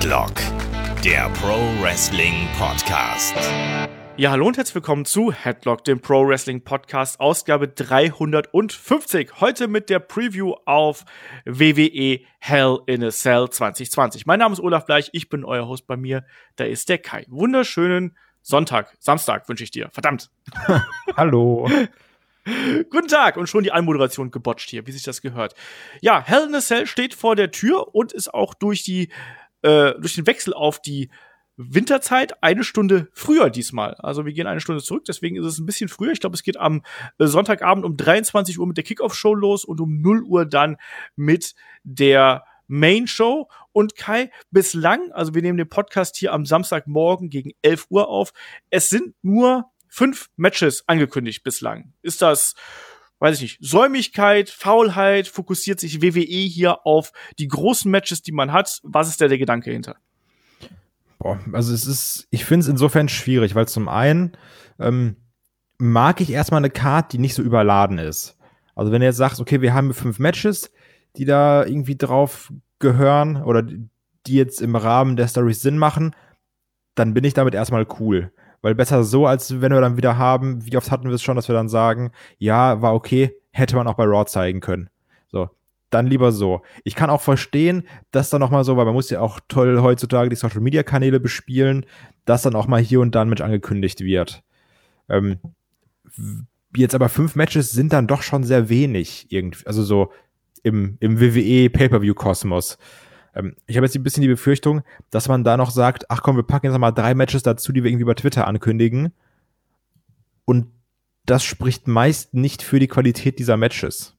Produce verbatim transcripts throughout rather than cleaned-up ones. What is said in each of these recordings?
Headlock, der Pro Wrestling Podcast. Ja, hallo und herzlich willkommen zu Headlock, dem Pro Wrestling Podcast, Ausgabe dreihundertfünfzig. Heute mit der Preview auf W W E Hell in a Cell zwanzig zwanzig. Mein Name ist Olaf Bleich, ich bin euer Host. Bei mir, da ist der Kai. Wunderschönen Sonntag, Samstag wünsche ich dir. Verdammt. Hallo. Guten Tag und schon die Anmoderation gebotcht hier, wie sich das gehört. Ja, Hell in a Cell steht vor der Tür und ist auch durch die äh, durch den Wechsel auf die Winterzeit eine Stunde früher diesmal. Also wir gehen eine Stunde zurück, deswegen ist es ein bisschen früher. Ich glaube, es geht am äh, Sonntagabend um dreiundzwanzig Uhr mit der Kickoff-Show los und um null Uhr dann mit der Main-Show. Und Kai, bislang, also wir nehmen den Podcast hier am Samstagmorgen gegen elf Uhr auf, es sind nur fünf Matches angekündigt bislang. Ist das, weiß ich nicht, Säumigkeit, Faulheit? Fokussiert sich W W E hier auf die großen Matches, die man hat? Was ist da der Gedanke hinter? Boah, also es ist, ich finde es insofern schwierig, weil zum einen ähm, mag ich erstmal eine Card, die nicht so überladen ist. Also wenn du jetzt sagst, okay, wir haben fünf Matches, die da irgendwie drauf gehören oder die jetzt im Rahmen der Story Sinn machen, dann bin ich damit erstmal cool. Weil besser so, als wenn wir dann wieder haben, wie oft hatten wir es schon, dass wir dann sagen, ja, war okay, hätte man auch bei Raw zeigen können. So, dann lieber so. Ich kann auch verstehen, dass dann noch mal so, weil man muss ja auch toll heutzutage die Social-Media-Kanäle bespielen, dass dann auch mal hier und da ein Match angekündigt wird. Ähm, jetzt aber fünf Matches sind dann doch schon sehr wenig, irgendwie, also so im, im W W E Pay-Per-View-Kosmos. Ähm, ich habe jetzt ein bisschen die Befürchtung, dass man da noch sagt, ach komm, wir packen jetzt mal drei Matches dazu, die wir irgendwie über Twitter ankündigen. Und das spricht meist nicht für die Qualität dieser Matches.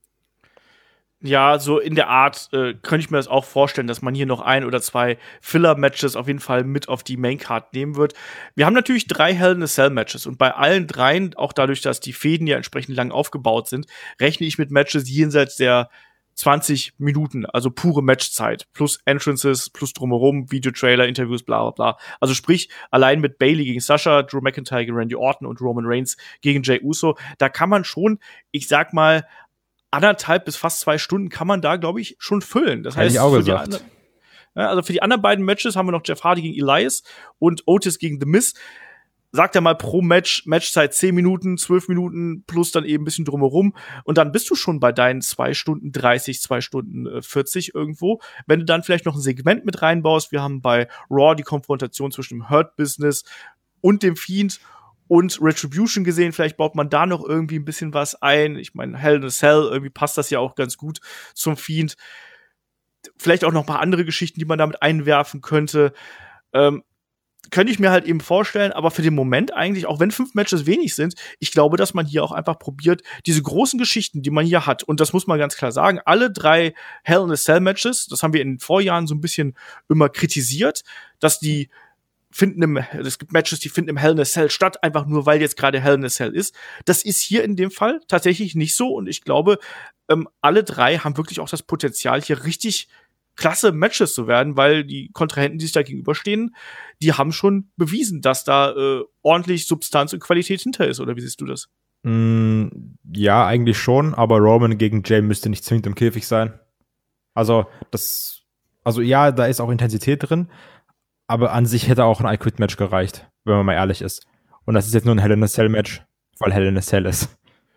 Ja, so in der Art äh, könnte ich mir das auch vorstellen, dass man hier noch ein oder zwei Filler-Matches auf jeden Fall mit auf die Maincard nehmen wird. Wir haben natürlich drei Hell in a Cell-Matches und bei allen dreien, auch dadurch, dass die Fäden ja entsprechend lang aufgebaut sind, rechne ich mit Matches jenseits der zwanzig Minuten, also pure Matchzeit, plus Entrances, plus drumherum, Videotrailer, Interviews, bla bla bla. Also sprich, allein mit Bayley gegen Sasha, Drew McIntyre gegen Randy Orton und Roman Reigns gegen Jey Uso, da kann man schon, ich sag mal, anderthalb bis fast zwei Stunden kann man da, glaube ich, schon füllen. Das heißt, ich auch für die gesagt. andre- ja, also für die anderen beiden Matches haben wir noch Jeff Hardy gegen Elias und Otis gegen The Miz. Sagt er mal pro Match, Matchzeit zehn Minuten, zwölf Minuten plus dann eben ein bisschen drumherum. Und dann bist du schon bei deinen zwei Stunden dreißig, zwei Stunden vierzig irgendwo. Wenn du dann vielleicht noch ein Segment mit reinbaust, wir haben bei Raw die Konfrontation zwischen dem Hurt Business und dem Fiend und Retribution gesehen. Vielleicht baut man da noch irgendwie ein bisschen was ein. Ich meine, Hell in a Cell, irgendwie passt das ja auch ganz gut zum Fiend. Vielleicht auch noch mal andere Geschichten, die man damit einwerfen könnte. Ähm, Könnte ich mir halt eben vorstellen, aber für den Moment eigentlich, auch wenn fünf Matches wenig sind, ich glaube, dass man hier auch einfach probiert, diese großen Geschichten, die man hier hat, und das muss man ganz klar sagen, alle drei Hell in a Cell Matches, das haben wir in den Vorjahren so ein bisschen immer kritisiert, dass die finden im, es gibt Matches, die finden im Hell in a Cell statt, einfach nur, weil jetzt gerade Hell in a Cell ist. Das ist hier in dem Fall tatsächlich nicht so und ich glaube, ähm, alle drei haben wirklich auch das Potenzial, hier richtig klasse Matches zu werden, weil die Kontrahenten, die sich da gegenüberstehen, die haben schon bewiesen, dass da äh, ordentlich Substanz und Qualität hinter ist, oder wie siehst du das? Mm, ja, eigentlich schon, aber Roman gegen Jey müsste nicht zwingend im Käfig sein. Also, das, also ja, da ist auch Intensität drin, aber an sich hätte auch ein I-Quit-Match gereicht, wenn man mal ehrlich ist. Und das ist jetzt nur ein Hell in a Cell-Match, weil Hell in a Cell ist.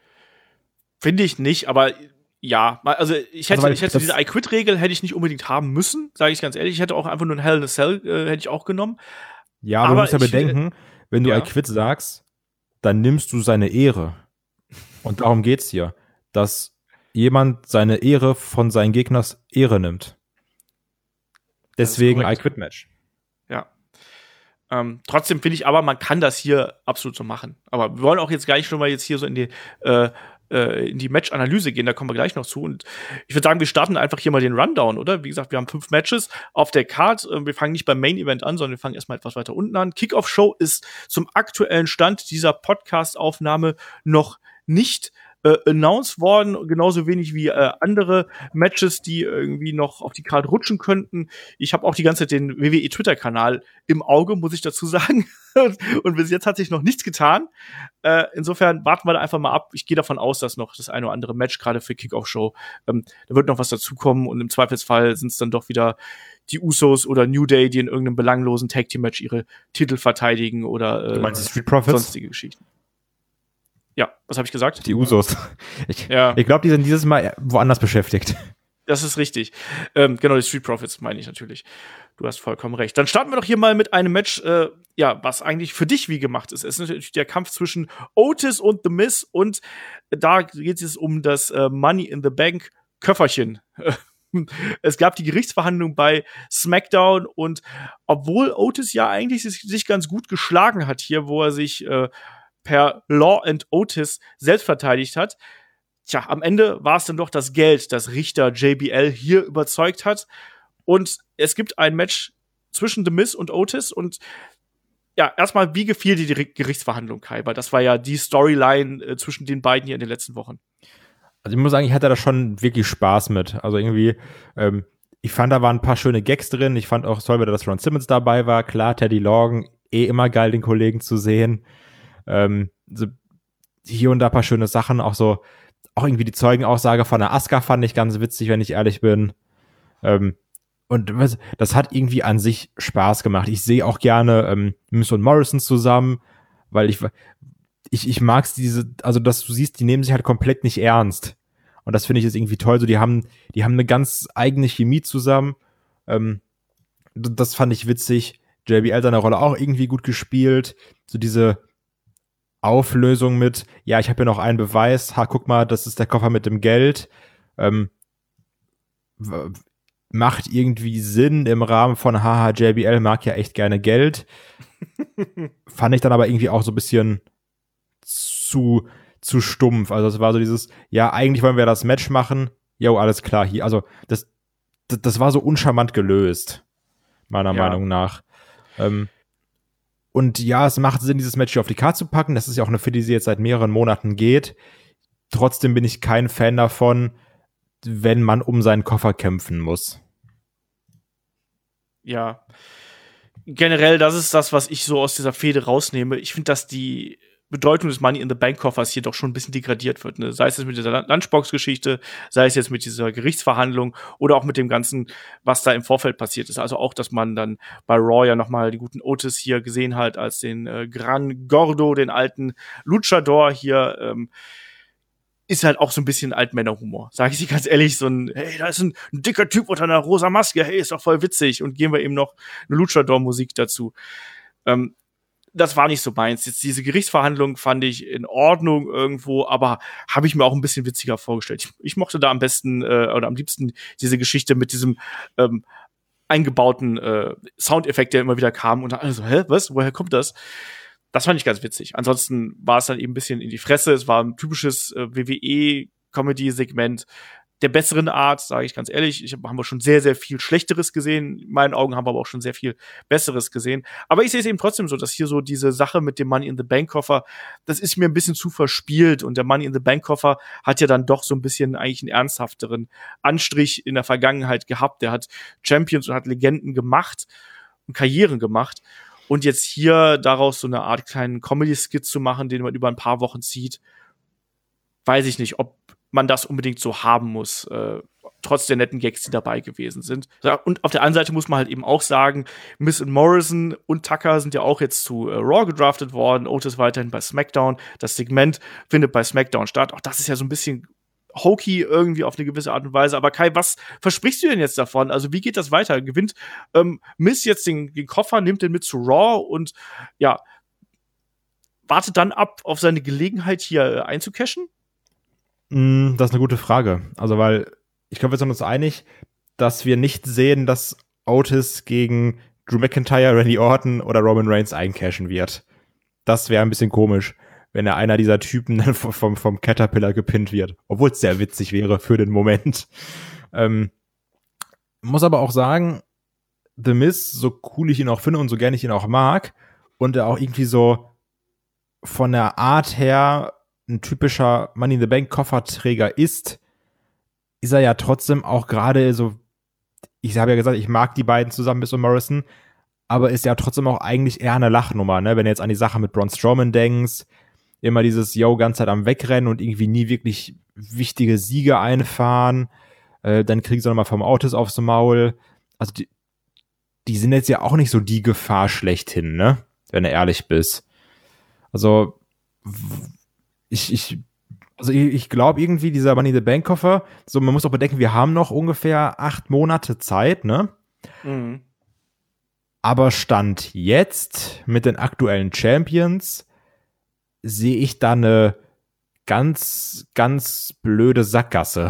Finde ich nicht, aber ja, also ich hätte, Also, ich hätte diese I-Quit-Regel hätte ich nicht unbedingt haben müssen, sage ich ganz ehrlich. Ich hätte auch einfach nur ein Hell in a Cell, äh, hätte ich auch genommen. Ja, aber, aber du musst ja bedenken, wenn du ja. I-Quit sagst, dann nimmst du seine Ehre. Und darum geht's hier, dass jemand seine Ehre von seinen Gegners Ehre nimmt. Deswegen I-Quit-Match. Ja. Ähm, trotzdem finde ich aber, man kann das hier absolut so machen. Aber wir wollen auch jetzt gar nicht schon mal jetzt hier so in die äh, in die Match-Analyse gehen, da kommen wir gleich noch zu. Und ich würde sagen, wir starten einfach hier mal den Rundown, oder? Wie gesagt, wir haben fünf Matches auf der Card. Wir fangen nicht beim Main-Event an, sondern wir fangen erstmal etwas weiter unten an. Kickoff-Show ist zum aktuellen Stand dieser Podcast-Aufnahme noch nicht äh, announced worden, genauso wenig wie äh, andere Matches, die irgendwie noch auf die Karte rutschen könnten. Ich habe auch die ganze Zeit den W W E Twitter-Kanal im Auge, muss ich dazu sagen. Und bis jetzt hat sich noch nichts getan. Äh, insofern warten wir da einfach mal ab. Ich gehe davon aus, dass noch das eine oder andere Match, gerade für Kickoff-Show, ähm, da wird noch was dazukommen und im Zweifelsfall sind es dann doch wieder die Usos oder New Day, die in irgendeinem belanglosen Tag-Team-Match ihre Titel verteidigen oder äh, Du meinst die Street Profits? Sonstige Geschichten. Ja, was habe ich gesagt? Die Usos. Ich, ja. ich glaube, die sind dieses Mal woanders beschäftigt. Das ist richtig. Ähm, genau, die Street Profits meine ich natürlich. Du hast vollkommen recht. Dann starten wir doch hier mal mit einem Match, äh, ja, was eigentlich für dich wie gemacht ist. Es ist natürlich der Kampf zwischen Otis und The Miz und da geht es um das äh, Money in the Bank Köfferchen. Es gab die Gerichtsverhandlung bei SmackDown und obwohl Otis ja eigentlich sich, sich ganz gut geschlagen hat hier, wo er sich äh, per Law and Otis selbst verteidigt hat, tja, am Ende war es dann doch das Geld, das Richter J B L hier überzeugt hat. Und es gibt ein Match zwischen The Miz und Otis. Und ja, erstmal, wie gefiel dir die Gerichtsverhandlung, Kai? Weil das war ja die Storyline äh, zwischen den beiden hier in den letzten Wochen. Also ich muss sagen, ich hatte da schon wirklich Spaß mit. Also irgendwie, ähm, ich fand, da waren ein paar schöne Gags drin. Ich fand auch toll, dass Ron Simmons dabei war. Klar, Teddy Long, eh immer geil, den Kollegen zu sehen. Ähm, so hier und da ein paar schöne Sachen. Auch so, auch irgendwie die Zeugenaussage von der Asuka fand ich ganz witzig, wenn ich ehrlich bin. Ähm, und was, das hat irgendwie an sich Spaß gemacht. Ich sehe auch gerne ähm, Miz und Morrison zusammen, weil ich Ich, ich mag's diese, also dass du siehst, die nehmen sich halt komplett nicht ernst. Und das finde ich jetzt irgendwie toll. So, die haben, die haben eine ganz eigene Chemie zusammen. Ähm, das fand ich witzig. J B L seine Rolle auch irgendwie gut gespielt. So diese Auflösung mit, ja, ich habe hier noch einen Beweis. Ha, guck mal, das ist der Koffer mit dem Geld. Ähm, w- macht irgendwie Sinn im Rahmen von, haha, J B L mag ja echt gerne Geld. Fand ich dann aber irgendwie auch so ein bisschen zu, zu stumpf. Also es war so dieses, ja, eigentlich wollen wir das Match machen. Jo, alles klar, hier. Also das, das, das war so uncharmant gelöst, meiner Ja. Meinung nach. Ähm, und ja, es macht Sinn, dieses Match hier auf die Karte zu packen. Das ist ja auch eine Fehde, die jetzt seit mehreren Monaten geht. Trotzdem bin ich kein Fan davon, wenn man um seinen Koffer kämpfen muss. Ja. Generell, das ist das, was ich so aus dieser Fehde rausnehme. Ich finde, dass die Bedeutung des Money in the Bank Koffers hier doch schon ein bisschen degradiert wird. Ne? Sei es jetzt mit dieser Lunchbox-Geschichte, sei es jetzt mit dieser Gerichtsverhandlung oder auch mit dem Ganzen, was da im Vorfeld passiert ist. Also auch, dass man dann bei Raw ja nochmal den guten Otis hier gesehen hat als den äh, Gran Gordo, den alten Luchador hier, ähm, ist halt auch so ein bisschen Altmännerhumor. Sag ich dir ganz ehrlich, so ein, hey, da ist ein, ein dicker Typ unter einer rosa Maske, hey, ist doch voll witzig. Und geben wir eben noch eine Luchador-Musik dazu. Ähm, das war nicht so meins. Jetzt diese Gerichtsverhandlung fand ich in Ordnung irgendwo, aber habe ich mir auch ein bisschen witziger vorgestellt. Ich, ich mochte da am besten äh, oder am liebsten diese Geschichte mit diesem ähm, eingebauten äh, Soundeffekt, der immer wieder kam und dann also, hä, was, woher kommt das? Das fand ich ganz witzig. Ansonsten war es dann eben ein bisschen in die Fresse. Es war ein typisches äh, W W E-Comedy-Segment der besseren Art, sage ich ganz ehrlich. Ich hab, haben wir schon sehr, sehr viel Schlechteres gesehen. In meinen Augen haben wir aber auch schon sehr viel Besseres gesehen. Aber ich sehe es eben trotzdem so, dass hier so diese Sache mit dem Money in the Bank Koffer, das ist mir ein bisschen zu verspielt. Und der Money in the Bank Koffer hat ja dann doch so ein bisschen eigentlich einen ernsthafteren Anstrich in der Vergangenheit gehabt. Der hat Champions und hat Legenden gemacht und Karrieren gemacht. Und jetzt hier daraus so eine Art kleinen Comedy-Skit zu machen, den man über ein paar Wochen zieht, weiß ich nicht, ob man das unbedingt so haben muss, äh, trotz der netten Gags, die dabei gewesen sind. Und auf der anderen Seite muss man halt eben auch sagen, Miz und Morrison und Tucker sind ja auch jetzt zu äh, Raw gedraftet worden, Otis weiterhin bei SmackDown. Das Segment findet bei SmackDown statt. Auch das ist ja so ein bisschen hokey irgendwie auf eine gewisse Art und Weise. Aber Kai, was versprichst du denn jetzt davon? Also wie geht das weiter? Gewinnt ähm, Miz jetzt den, den Koffer, nimmt den mit zu Raw und ja, wartet dann ab auf seine Gelegenheit hier äh, einzucashen? Mm, das ist eine gute Frage. Also, weil ich glaube, wir sind uns einig, dass wir nicht sehen, dass Otis gegen Drew McIntyre, Randy Orton oder Roman Reigns eincashen wird. Das wäre ein bisschen komisch, wenn er einer dieser Typen dann vom, vom Caterpillar gepinnt wird. Obwohl es sehr witzig wäre für den Moment. Ähm, muss aber auch sagen, The Miz, so cool ich ihn auch finde und so gerne ich ihn auch mag, und er auch irgendwie so von der Art her ein typischer Money-in-the-Bank-Kofferträger ist, ist er ja trotzdem auch gerade so, ich habe ja gesagt, ich mag die beiden zusammen, Miz und Morrison, aber ist ja trotzdem auch eigentlich eher eine Lachnummer, ne? Wenn du jetzt an die Sache mit Braun Strowman denkst, immer dieses, yo, ganze Zeit am Wegrennen und irgendwie nie wirklich wichtige Siege einfahren, äh, dann kriegen sie nochmal vom Otis aufs Maul. Also die, die sind jetzt ja auch nicht so die Gefahr schlechthin, ne? Wenn du ehrlich bist. Also, ich, ich, also ich, ich glaube irgendwie, dieser Money in the Bank Koffer, so, man muss auch bedenken, wir haben noch ungefähr acht Monate Zeit, ne? Mhm. Aber Stand jetzt mit den aktuellen Champions sehe ich da eine ganz, ganz blöde Sackgasse.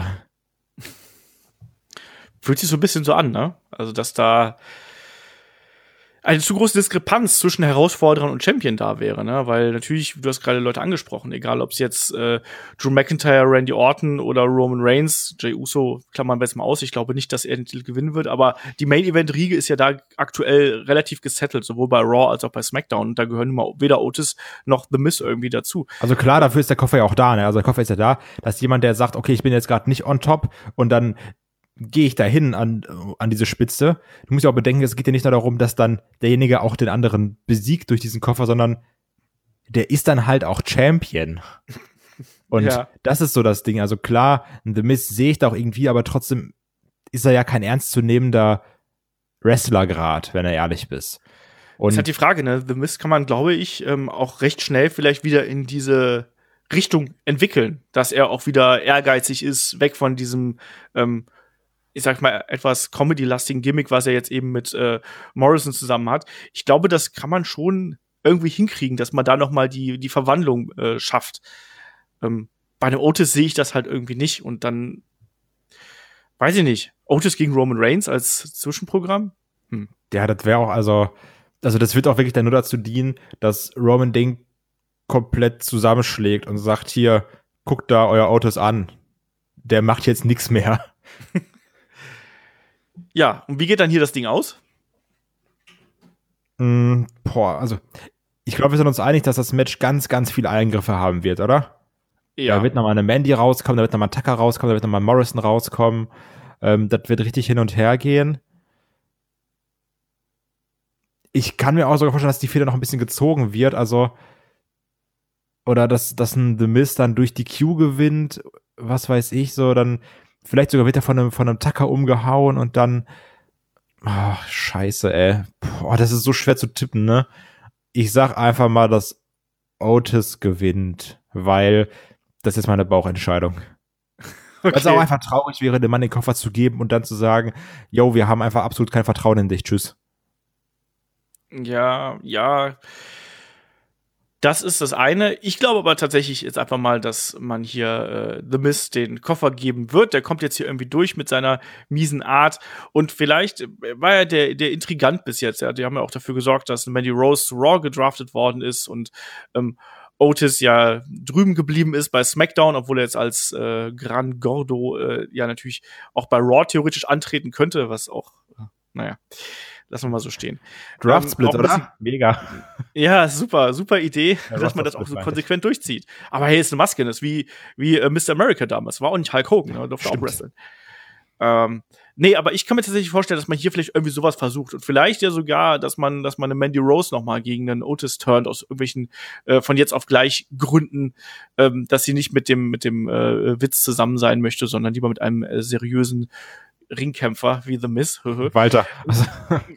Fühlt sich so ein bisschen so an, ne? Also, dass da eine zu große Diskrepanz zwischen Herausforderern und Champion da wäre, ne? Weil natürlich, du hast gerade Leute angesprochen, egal ob es jetzt äh, Drew McIntyre, Randy Orton oder Roman Reigns, Jey Uso, klammern wir jetzt mal aus, ich glaube nicht, dass er den Titel gewinnen wird, aber die Main-Event-Riege ist ja da aktuell relativ gesettelt, sowohl bei Raw als auch bei SmackDown, und da gehören immer weder Otis noch The Miz irgendwie dazu. Also klar, dafür ist der Koffer ja auch da, ne? Also der Koffer ist ja da, dass jemand, der sagt, okay, ich bin jetzt gerade nicht on top und dann gehe ich da hin an, an diese Spitze. Du musst ja auch bedenken, es geht ja nicht nur darum, dass dann derjenige auch den anderen besiegt durch diesen Koffer, sondern der ist dann halt auch Champion. Und Ja. das ist so das Ding. Also klar, The Miz sehe ich da auch irgendwie, aber trotzdem ist er ja kein ernstzunehmender Wrestler grad, wenn er ehrlich ist. Und Das ist halt die Frage, ne? The Miz kann man, glaube ich, ähm, auch recht schnell vielleicht wieder in diese Richtung entwickeln, dass er auch wieder ehrgeizig ist, weg von diesem ähm, ich sag mal, etwas Comedy-lastigen Gimmick, was er jetzt eben mit äh, Morrison zusammen hat. Ich glaube, das kann man schon irgendwie hinkriegen, dass man da noch mal die, die Verwandlung äh, schafft. Ähm, bei einem Otis sehe ich das halt irgendwie nicht. Und dann, weiß ich nicht, Otis gegen Roman Reigns als Zwischenprogramm? Hm. ja, das wäre auch, also, also das wird auch wirklich dann nur dazu dienen, dass Roman Ding komplett zusammenschlägt und sagt, hier, guckt da euer Otis an. Der macht jetzt nichts mehr. Ja, und wie geht dann hier das Ding aus? Mm, boah, also ich glaube, wir sind uns einig, dass das Match ganz, ganz viele Eingriffe haben wird, oder? Da wird nochmal eine Mandy rauskommen, da wird nochmal ein Tucker rauskommen, da wird nochmal ein Morrison rauskommen. Ähm, das wird richtig hin und her gehen. Ich kann mir auch sogar vorstellen, dass die Feder noch ein bisschen gezogen wird, also oder dass, dass ein The Miz dann durch die Q gewinnt, was weiß ich, so, dann vielleicht sogar wird er von einem, von einem Tucker umgehauen und dann ach, scheiße, ey. Boah, das ist so schwer zu tippen, ne? Ich sag einfach mal, dass Otis gewinnt, weil das ist meine Bauchentscheidung. Okay. Weil es auch einfach traurig wäre, dem Mann den Koffer zu geben und dann zu sagen, yo, wir haben einfach absolut kein Vertrauen in dich, tschüss. Ja, ja. Das ist das eine. Ich glaube aber tatsächlich jetzt einfach mal, dass man hier äh, The Miz den Koffer geben wird. Der kommt jetzt hier irgendwie durch mit seiner miesen Art. Und vielleicht war er der, der Intrigant bis jetzt. Ja. Die haben ja auch dafür gesorgt, dass Mandy Rose zu Raw gedraftet worden ist und ähm, Otis ja drüben geblieben ist bei SmackDown, obwohl er jetzt als äh, Gran Gordo äh, ja natürlich auch bei Raw theoretisch antreten könnte, was auch, naja, lassen wir mal so stehen. Draft Split, ähm, oder? Mega. Ja, super, super Idee, ja, dass man das auch so konsequent durchzieht. Aber hey, ist eine Maske, das ist wie, wie äh, Mister America damals. War auch nicht Hulk Hogan, ne? Durfte auch wresteln. Ähm, nee, aber ich kann mir tatsächlich vorstellen, dass man hier vielleicht irgendwie sowas versucht. Und vielleicht ja sogar, dass man, dass man eine Mandy Rose noch mal gegen einen Otis turnt, aus irgendwelchen äh, von jetzt auf gleich Gründen, ähm, dass sie nicht mit dem, mit dem äh, Witz zusammen sein möchte, sondern lieber mit einem äh, seriösen Ringkämpfer wie The Miz. Walter. Also.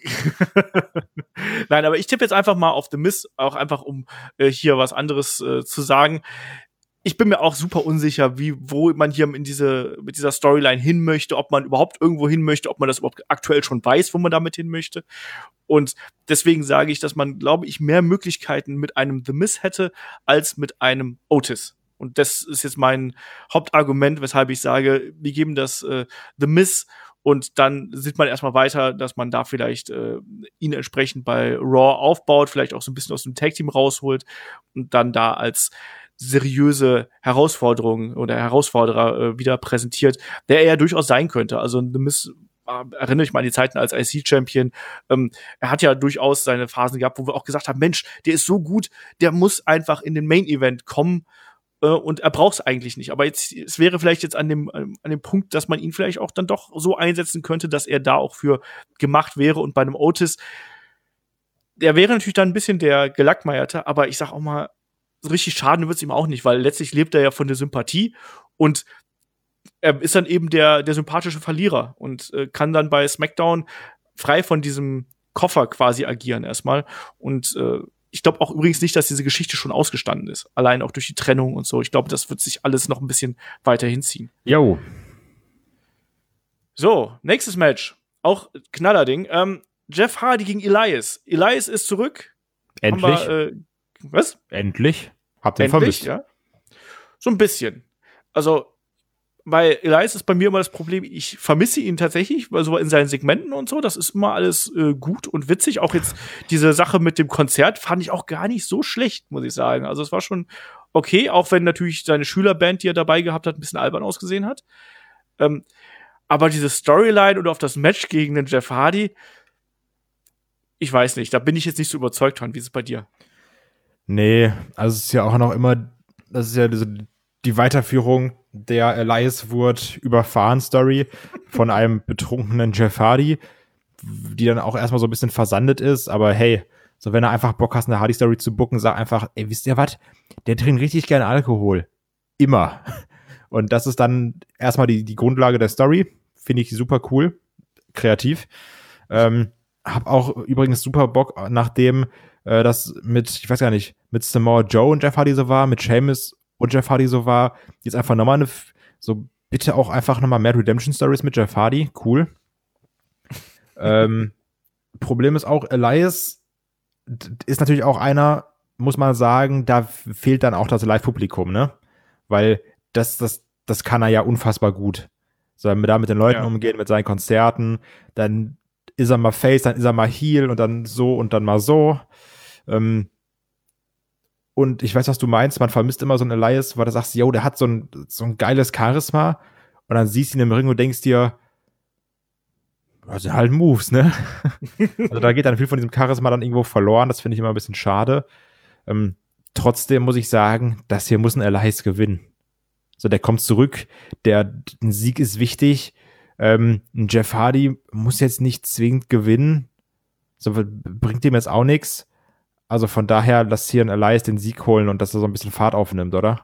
Nein, aber ich tippe jetzt einfach mal auf The Miz, auch einfach um äh, hier was anderes äh, zu sagen. Ich bin mir auch super unsicher, wie, wo man hier in diese, mit dieser Storyline hin möchte, ob man überhaupt irgendwo hin möchte, ob man das überhaupt aktuell schon weiß, wo man damit hin möchte. Und deswegen sage ich, dass man, glaube ich, mehr Möglichkeiten mit einem The Miz hätte, als mit einem Otis. Und das ist jetzt mein Hauptargument, weshalb ich sage, wir geben das äh, The Miz und dann sieht man erstmal weiter, dass man da vielleicht äh, ihn entsprechend bei Raw aufbaut, vielleicht auch so ein bisschen aus dem Tag-Team rausholt und dann da als seriöse Herausforderung oder Herausforderer äh, wieder präsentiert, der er ja durchaus sein könnte. Also The Miz, äh, erinnere ich mal an die Zeiten als I C-Champion, ähm, er hat ja durchaus seine Phasen gehabt, wo wir auch gesagt haben, Mensch, der ist so gut, der muss einfach in den Main-Event kommen. und er braucht es eigentlich nicht. Aber jetzt, es wäre vielleicht jetzt an dem, an dem Punkt, dass man ihn vielleicht auch dann doch so einsetzen könnte, dass er da auch für gemacht wäre. Und bei einem Otis, der wäre natürlich dann ein bisschen der Gelackmeierte, aber ich sag auch mal, so richtig schaden wird's ihm auch nicht, weil letztlich lebt er ja von der Sympathie und er ist dann eben der, der sympathische Verlierer und äh, kann dann bei SmackDown frei von diesem Koffer quasi agieren erstmal. Und äh, ich glaube auch übrigens nicht, dass diese Geschichte schon ausgestanden ist. Allein auch durch die Trennung und so. Ich glaube, das wird sich alles noch ein bisschen weiter hinziehen. Jo. So, nächstes Match. Auch Knallerding. Ähm, Jeff Hardy gegen Elias. Elias ist zurück. Endlich. Wir, äh, was? Endlich. Habt ihr ihn Endlich, vermisst? ja. So ein bisschen. Also, bei Elias ist bei mir immer das Problem, ich vermisse ihn tatsächlich, also in seinen Segmenten und so, das ist immer alles äh, gut und witzig. Auch jetzt diese Sache mit dem Konzert fand ich auch gar nicht so schlecht, muss ich sagen. Also es war schon okay, auch wenn natürlich seine Schülerband, die er dabei gehabt hat, ein bisschen albern ausgesehen hat. Ähm, aber diese Storyline und auf das Match gegen den Jeff Hardy, ich weiß nicht, da bin ich jetzt nicht so überzeugt von. Wie ist es bei dir? Nee, also es ist ja auch noch immer, das ist ja diese, die Weiterführung der Elias wurde überfahren Story von einem betrunkenen Jeff Hardy, die dann auch erstmal so ein bisschen versandet ist, aber hey, so wenn du einfach Bock hast, eine Hardy-Story zu booken, sag einfach, ey, wisst ihr was? Der trinkt richtig gerne Alkohol. Immer. Und das ist dann erstmal die, die Grundlage der Story. Finde ich super cool. Kreativ. Ähm, hab auch übrigens super Bock, nachdem äh, das mit, ich weiß gar nicht, mit Samoa Joe und Jeff Hardy so war, mit Sheamus und Jeff Hardy so war, jetzt einfach nochmal eine, so bitte auch einfach nochmal mehr Redemption Stories mit Jeff Hardy, cool. ähm, Problem ist auch, Elias ist natürlich auch einer, muss man sagen, da fehlt dann auch das Live-Publikum, ne? Weil das, das, das kann er ja unfassbar gut. So, da mit den Leuten Ja. umgehen, mit seinen Konzerten, dann ist er mal Face, dann ist er mal Heel und dann so und dann mal so. Ähm, Und ich weiß, was du meinst, man vermisst immer so einen Elias, weil du sagst, yo, der hat so ein, so ein geiles Charisma und dann siehst du ihn im Ring und denkst dir, das sind halt Moves, ne? Also da geht dann viel von diesem Charisma dann irgendwo verloren, das finde ich immer ein bisschen schade. Ähm, trotzdem muss ich sagen, das hier muss ein Elias gewinnen. So, der kommt zurück, der ein Sieg ist wichtig, ähm, ein Jeff Hardy muss jetzt nicht zwingend gewinnen, so bringt ihm jetzt auch nichts. Also von daher, lass hier ein Elias den Sieg holen und dass er so ein bisschen Fahrt aufnimmt, oder?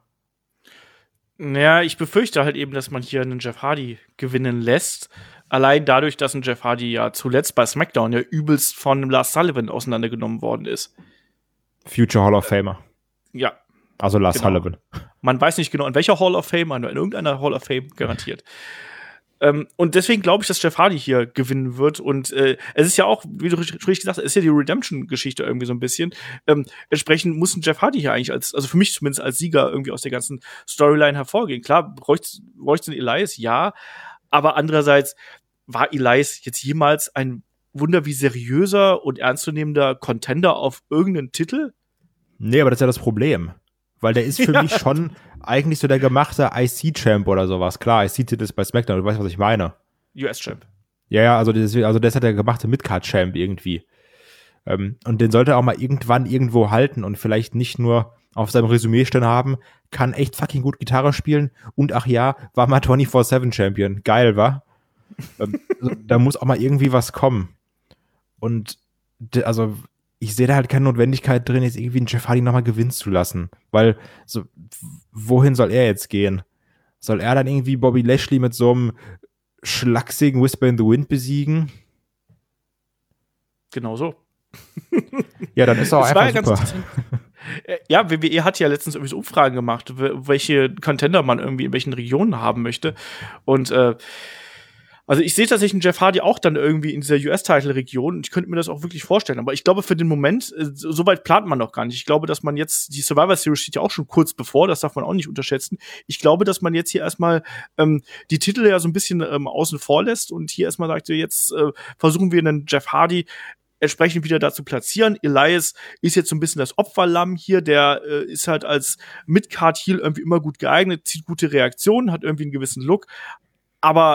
Ja, ich befürchte halt eben, dass man hier einen Jeff Hardy gewinnen lässt. Allein dadurch, dass ein Jeff Hardy ja zuletzt bei SmackDown ja übelst von Lars Sullivan auseinandergenommen worden ist. Future Hall of Famer. Ja. Also Lars Genau. Sullivan. Man weiß nicht genau, in welcher Hall of Fame, in irgendeiner Hall of Fame garantiert. Ähm, und deswegen glaube ich, dass Jeff Hardy hier gewinnen wird. Und äh, es ist ja auch, wie du richtig gesagt hast, es ist ja die Redemption-Geschichte irgendwie so ein bisschen. Ähm, entsprechend muss ein Jeff Hardy hier eigentlich als, also für mich zumindest als Sieger irgendwie aus der ganzen Storyline hervorgehen. Klar, bräuchte bräuchte ein Elias, ja. Aber andererseits war Elias jetzt jemals ein Wunder wie seriöser und ernstzunehmender Contender auf irgendeinen Titel? Nee, aber das ist ja das Problem. Weil der ist für Ja. mich schon eigentlich so der gemachte I C-Champ oder sowas. Klar, I C-Titel ist bei SmackDown, du weißt, was ich meine. U S-Champ. Ja, ja, also das, also das hat der gemachte Midcard-Champ irgendwie. Ähm, und den sollte er auch mal irgendwann irgendwo halten und vielleicht nicht nur auf seinem Resümee stehen haben, kann echt fucking gut Gitarre spielen und ach ja, war mal vierundzwanzig sieben Champion. Geil, wa? ähm, also, da muss auch mal irgendwie was kommen. Und de, also ich sehe da halt keine Notwendigkeit drin, jetzt irgendwie einen Jeff Hardy nochmal gewinnen zu lassen. Weil, so, wohin soll er jetzt gehen? Soll er dann irgendwie Bobby Lashley mit so einem schlachsigen Whisper in the Wind besiegen? Genau so. Ja, dann ist er auch Das war einfach ja ganz super. Äh, Ja, W W E hat ja letztens irgendwie so Umfragen gemacht, welche Contender man irgendwie in welchen Regionen haben möchte. Und äh, also ich sehe tatsächlich einen Jeff Hardy auch dann irgendwie in dieser U S-Title-Region und ich könnte mir das auch wirklich vorstellen. Aber ich glaube, für den Moment, äh, so weit plant man noch gar nicht. Ich glaube, dass man jetzt, die Survivor Series steht ja auch schon kurz bevor, das darf man auch nicht unterschätzen. Ich glaube, dass man jetzt hier erstmal ähm, die Titel ja so ein bisschen ähm, außen vor lässt und hier erstmal sagt, jetzt äh, versuchen wir einen Jeff Hardy entsprechend wieder dazu platzieren. Elias ist jetzt so ein bisschen das Opferlamm hier, der äh, ist halt als Mid-Card-Heel irgendwie immer gut geeignet, zieht gute Reaktionen, hat irgendwie einen gewissen Look, aber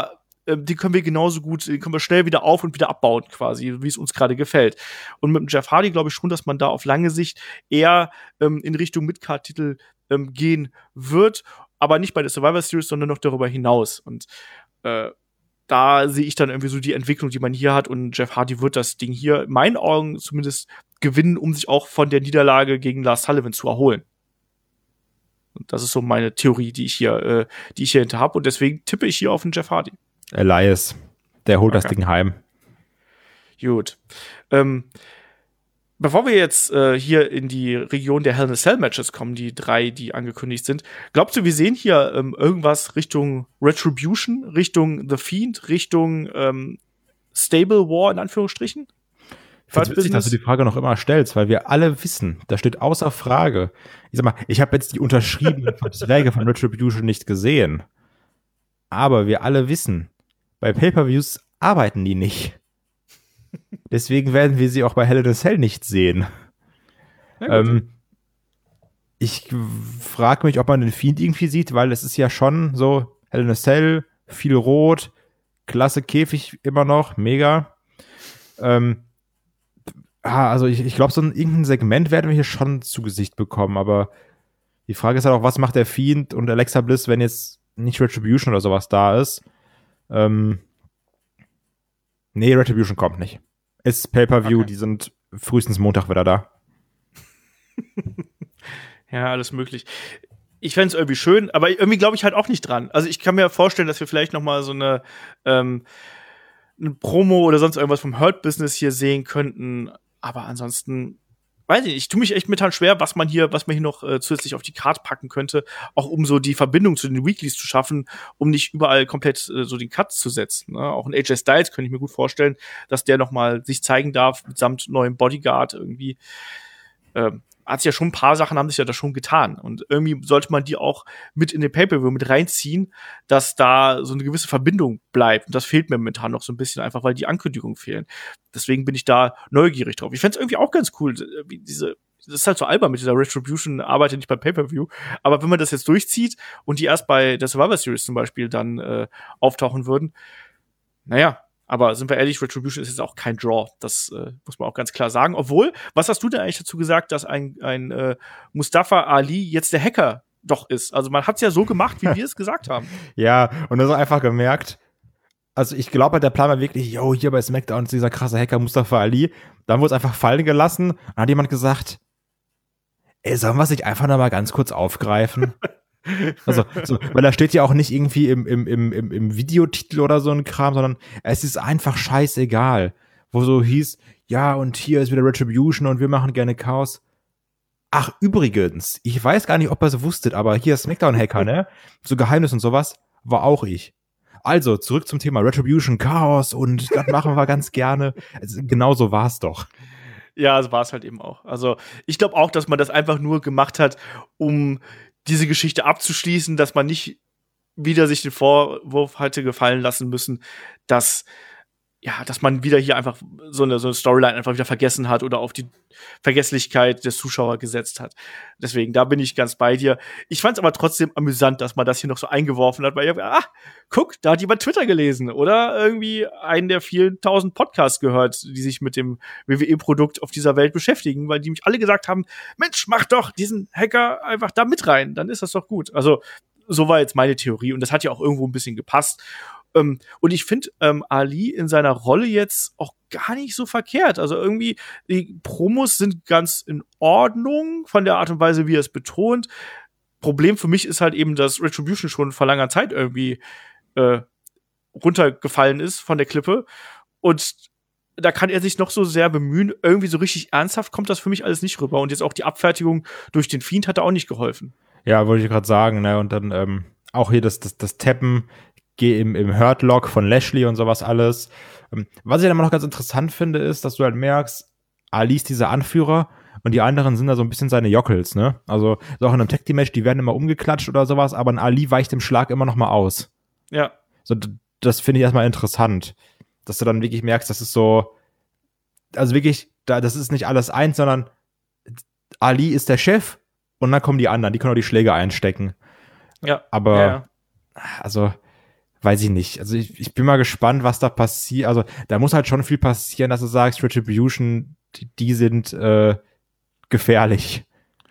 äh, den können wir genauso gut, den können wir schnell wieder auf und wieder abbauen, quasi, wie es uns gerade gefällt. Und mit dem Jeff Hardy glaube ich schon, dass man da auf lange Sicht eher ähm, in Richtung Midcard-Titel ähm, gehen wird, aber nicht bei der Survivor Series, sondern noch darüber hinaus. Und äh, da sehe ich dann irgendwie so die Entwicklung, die man hier hat, und Jeff Hardy wird das Ding hier in meinen Augen zumindest gewinnen, um sich auch von der Niederlage gegen Lars Sullivan zu erholen. Und das ist so meine Theorie, die ich hier, äh, die ich hier hinter habe. Und deswegen tippe ich hier auf den Jeff Hardy. Elias, der holt Okay. das Ding heim. Gut. Ähm, bevor wir jetzt äh, hier in die Region der Hell in a Cell Matches kommen, die drei, die angekündigt sind, glaubst du, wir sehen hier ähm, irgendwas Richtung Retribution, Richtung The Fiend, Richtung ähm, Stable War in Anführungsstrichen? Ich finde es witzig, dass du die Frage noch immer stellst, weil wir alle wissen, da steht außer Frage. Ich sag mal, ich habe jetzt die unterschriebenen Verträge von Retribution nicht gesehen. Aber wir alle wissen, bei Pay-Per-Views arbeiten die nicht. Deswegen werden wir sie auch bei Hell in a Cell nicht sehen. Ähm, ich frage mich, ob man den Fiend irgendwie sieht, weil es ist ja schon so, Hell in a Cell, viel Rot, klasse Käfig immer noch, mega. Ähm, Ah, also ich, ich glaube, so ein irgendein Segment werden wir hier schon zu Gesicht bekommen, aber die Frage ist halt auch, was macht der Fiend und Alexa Bliss, wenn jetzt nicht Retribution oder sowas da ist? Ähm, nee, Retribution kommt nicht. Ist Pay-Per-View, Okay. Die sind frühestens Montag wieder da. Ja, alles möglich. Ich fände es irgendwie schön, aber irgendwie glaube ich halt auch nicht dran. Also ich kann mir vorstellen, dass wir vielleicht noch mal so eine, ähm, eine Promo oder sonst irgendwas vom Hurt-Business hier sehen könnten. Aber ansonsten, weiß ich nicht, ich tue mich echt mental schwer, was man hier, was man hier noch äh, zusätzlich auf die Karte packen könnte, auch um so die Verbindung zu den Weeklies zu schaffen, um nicht überall komplett äh, so den Cut zu setzen. Ne? Auch ein A J Styles könnte ich mir gut vorstellen, dass der noch mal sich zeigen darf, mitsamt neuem Bodyguard irgendwie. Ähm, hat sich ja schon ein paar Sachen haben sich ja da schon getan. Und irgendwie sollte man die auch mit in den Pay-Per-View mit reinziehen, dass da so eine gewisse Verbindung bleibt. Und das fehlt mir momentan noch so ein bisschen, einfach weil die Ankündigungen fehlen. Deswegen bin ich da neugierig drauf. Ich fände es irgendwie auch ganz cool, wie diese, das ist halt so albern mit dieser Retribution, arbeitet nicht beim Pay-Per-View. Aber wenn man das jetzt durchzieht und die erst bei der Survivor Series zum Beispiel dann äh, auftauchen würden, naja, aber sind wir ehrlich, Retribution ist jetzt auch kein Draw. Das äh, muss man auch ganz klar sagen. Obwohl, was hast du denn eigentlich dazu gesagt, dass ein, ein äh, Mustafa Ali jetzt der Hacker doch ist? Also man hat es ja so gemacht, wie wir es gesagt haben. Ja, und dann so einfach gemerkt, also ich glaube, der Plan war wirklich, yo, hier bei SmackDown ist dieser krasse Hacker Mustafa Ali. Dann wurde es einfach fallen gelassen. Dann hat jemand gesagt, ey, sollen wir es nicht einfach noch mal ganz kurz aufgreifen? Also, so, weil da steht ja auch nicht irgendwie im, im, im, im, im Videotitel oder so ein Kram, sondern es ist einfach scheißegal. Wo so hieß, ja, und hier ist wieder Retribution und wir machen gerne Chaos. Ach, übrigens, ich weiß gar nicht, ob ihr es wusstet, aber hier Smackdown-Hacker, ne? So Geheimnis und sowas, war auch ich. Also, zurück zum Thema Retribution, Chaos und das machen wir ganz gerne. Also, genau so war es doch. Ja, so war es halt eben auch. Also ich glaube auch, dass man das einfach nur gemacht hat, um diese Geschichte abzuschließen, dass man nicht wieder sich den Vorwurf hatte gefallen lassen müssen, dass ja, dass man wieder hier einfach so eine, so eine Storyline einfach wieder vergessen hat oder auf die Vergesslichkeit des Zuschauers gesetzt hat. Deswegen, da bin ich ganz bei dir. Ich fand es aber trotzdem amüsant, dass man das hier noch so eingeworfen hat, weil ich, ah, guck, da hat jemand Twitter gelesen oder irgendwie einen der vielen tausend Podcasts gehört, die sich mit dem W W E-Produkt auf dieser Welt beschäftigen, weil die mich alle gesagt haben, Mensch, mach doch diesen Hacker einfach da mit rein, dann ist das doch gut. Also, so war jetzt meine Theorie und das hat ja auch irgendwo ein bisschen gepasst. Ähm, und ich finde ähm, Ali in seiner Rolle jetzt auch gar nicht so verkehrt. Also irgendwie, die Promos sind ganz in Ordnung von der Art und Weise, wie er es betont. Problem für mich ist halt eben, dass Retribution schon vor langer Zeit irgendwie äh, runtergefallen ist von der Klippe. Und da kann er sich noch so sehr bemühen. Irgendwie so richtig ernsthaft kommt das für mich alles nicht rüber. Und jetzt auch die Abfertigung durch den Fiend hat da auch nicht geholfen. Ja, wollte ich gerade sagen, ne? Und dann ähm, auch hier das, das, das Tappen im, im Hurt-Lock von Lashley und sowas alles. Ähm, was ich dann immer noch ganz interessant finde, ist, dass du halt merkst, Ali ist dieser Anführer und die anderen sind da so ein bisschen seine Jockels, ne? Also so auch in einem Tag-Team-Match, die werden immer umgeklatscht oder sowas, aber ein Ali weicht dem Schlag immer noch mal aus. Ja. So, d- das finde ich erstmal interessant, dass du dann wirklich merkst, das ist so, also wirklich, da, das ist nicht alles eins, sondern Ali ist der Chef und dann kommen die anderen, die können auch die Schläge einstecken. Ja. Aber, ja, ja. also, weiß ich nicht. Also ich, ich bin mal gespannt, was da passiert. Also da muss halt schon viel passieren, dass du sagst, Retribution, die, die sind äh, gefährlich.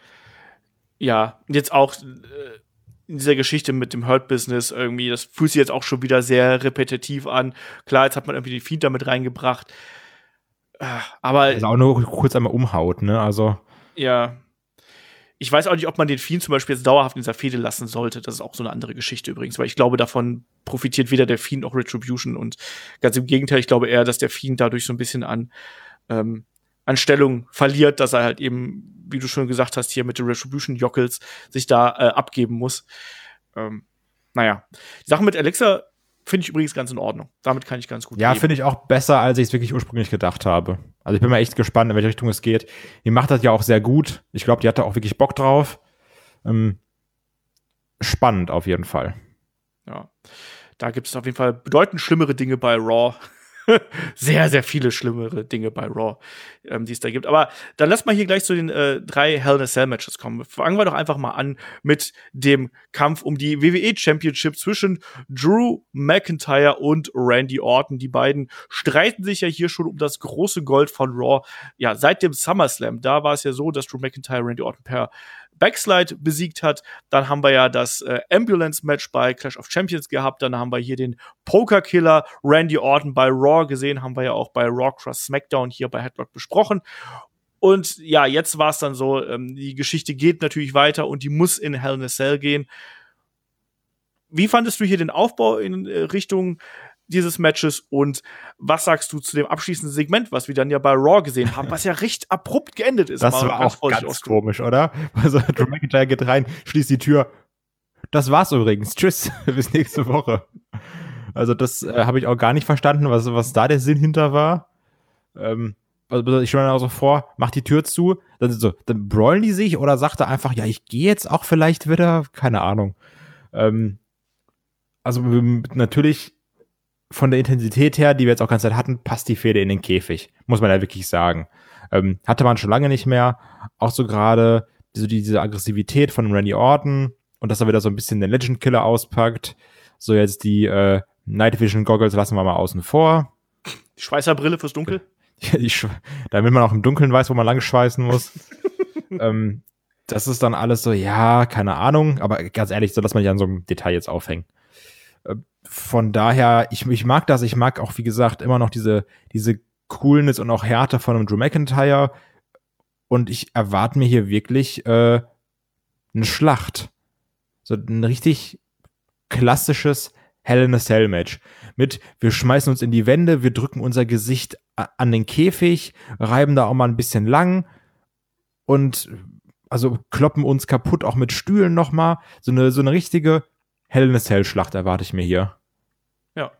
Ja, jetzt auch äh, in dieser Geschichte mit dem Hurt-Business irgendwie, das fühlt sich jetzt auch schon wieder sehr repetitiv an. Klar, jetzt hat man irgendwie den Fiend damit reingebracht. Äh, aber Also auch nur kurz einmal umhaut, ne? Also ja, ich weiß auch nicht, ob man den Fiend zum Beispiel jetzt dauerhaft in dieser Fehde lassen sollte. Das ist auch so eine andere Geschichte übrigens, weil ich glaube, davon profitiert weder der Fiend noch Retribution und ganz im Gegenteil, ich glaube eher, dass der Fiend dadurch so ein bisschen an, ähm, an Stellung verliert, dass er halt eben, wie du schon gesagt hast, hier mit den Retribution-Jockels sich da äh, abgeben muss. Ähm, naja, die Sache mit Alexa finde ich übrigens ganz in Ordnung. Damit kann ich ganz gut ja, leben. finde ich auch besser, als ich es wirklich ursprünglich gedacht habe. Also ich bin mal echt gespannt, in welche Richtung es geht. Die macht das ja auch sehr gut. Ich glaube, die hat da auch wirklich Bock drauf. Ähm, spannend auf jeden Fall. Ja, da gibt es auf jeden Fall bedeutend schlimmere Dinge bei Raw. sehr, sehr viele schlimmere Dinge bei Raw, ähm, die es da gibt. Aber dann lass mal hier gleich zu den äh, drei Hell in a Cell Matches kommen. Fangen wir doch einfach mal an mit dem Kampf um die W W E Championship zwischen Drew McIntyre und Randy Orton. Die beiden streiten sich ja hier schon um das große Gold von Raw. Ja, seit dem SummerSlam, da war es ja so, dass Drew McIntyre Randy Orton per Backslide besiegt hat. Dann haben wir ja das äh, Ambulance-Match bei Clash of Champions gehabt. Dann haben wir hier den Poker-Killer Randy Orton bei Raw gesehen. Haben wir ja auch bei Raw Cross SmackDown hier bei Headlock besprochen. Und ja, jetzt war es dann so, ähm, die Geschichte geht natürlich weiter und die muss in Hell in a Cell gehen. Wie fandest du hier den Aufbau in äh, Richtung dieses Matches und was sagst du zu dem abschließenden Segment, was wir dann ja bei Raw gesehen haben, was ja recht abrupt geendet ist? Das war auch ganz komisch, oder? Also Drew McIntyre geht rein, schließt die Tür. Das war's übrigens. Tschüss, bis nächste Woche. Also das äh, habe ich auch gar nicht verstanden, was, was da der Sinn hinter war. Ähm, also ich stelle mir auch so vor, macht die Tür zu, dann, so, dann brawlen die sich oder sagt er einfach, ja, ich gehe jetzt auch vielleicht wieder, keine Ahnung. Ähm, also natürlich von der Intensität her, die wir jetzt auch ganz Zeit hatten, passt die Fehde in den Käfig. Muss man ja wirklich sagen. Ähm, hatte man schon lange nicht mehr. Auch so gerade so diese Aggressivität von Randy Orton und dass er wieder so ein bisschen den Legend Killer auspackt. So jetzt die äh, Night Vision Goggles lassen wir mal außen vor. Die Schweißerbrille fürs Dunkel? Ja, die Sch- damit man auch im Dunkeln weiß, wo man lang schweißen muss. ähm, das ist dann alles so, ja, keine Ahnung. Aber ganz ehrlich, so lass man nicht an so einem Detail jetzt aufhängen. Von daher, ich, ich mag das, ich mag auch, wie gesagt, immer noch diese, diese Coolness und auch Härte von einem Drew McIntyre und ich erwarte mir hier wirklich äh, eine Schlacht. So ein richtig klassisches Hell in a Cell Match. Mit, wir schmeißen uns in die Wände, wir drücken unser Gesicht an den Käfig, reiben da auch mal ein bisschen lang und also kloppen uns kaputt, auch mit Stühlen nochmal. So eine, so eine richtige Hell in a Cell Schlacht erwarte ich mir hier. Ja.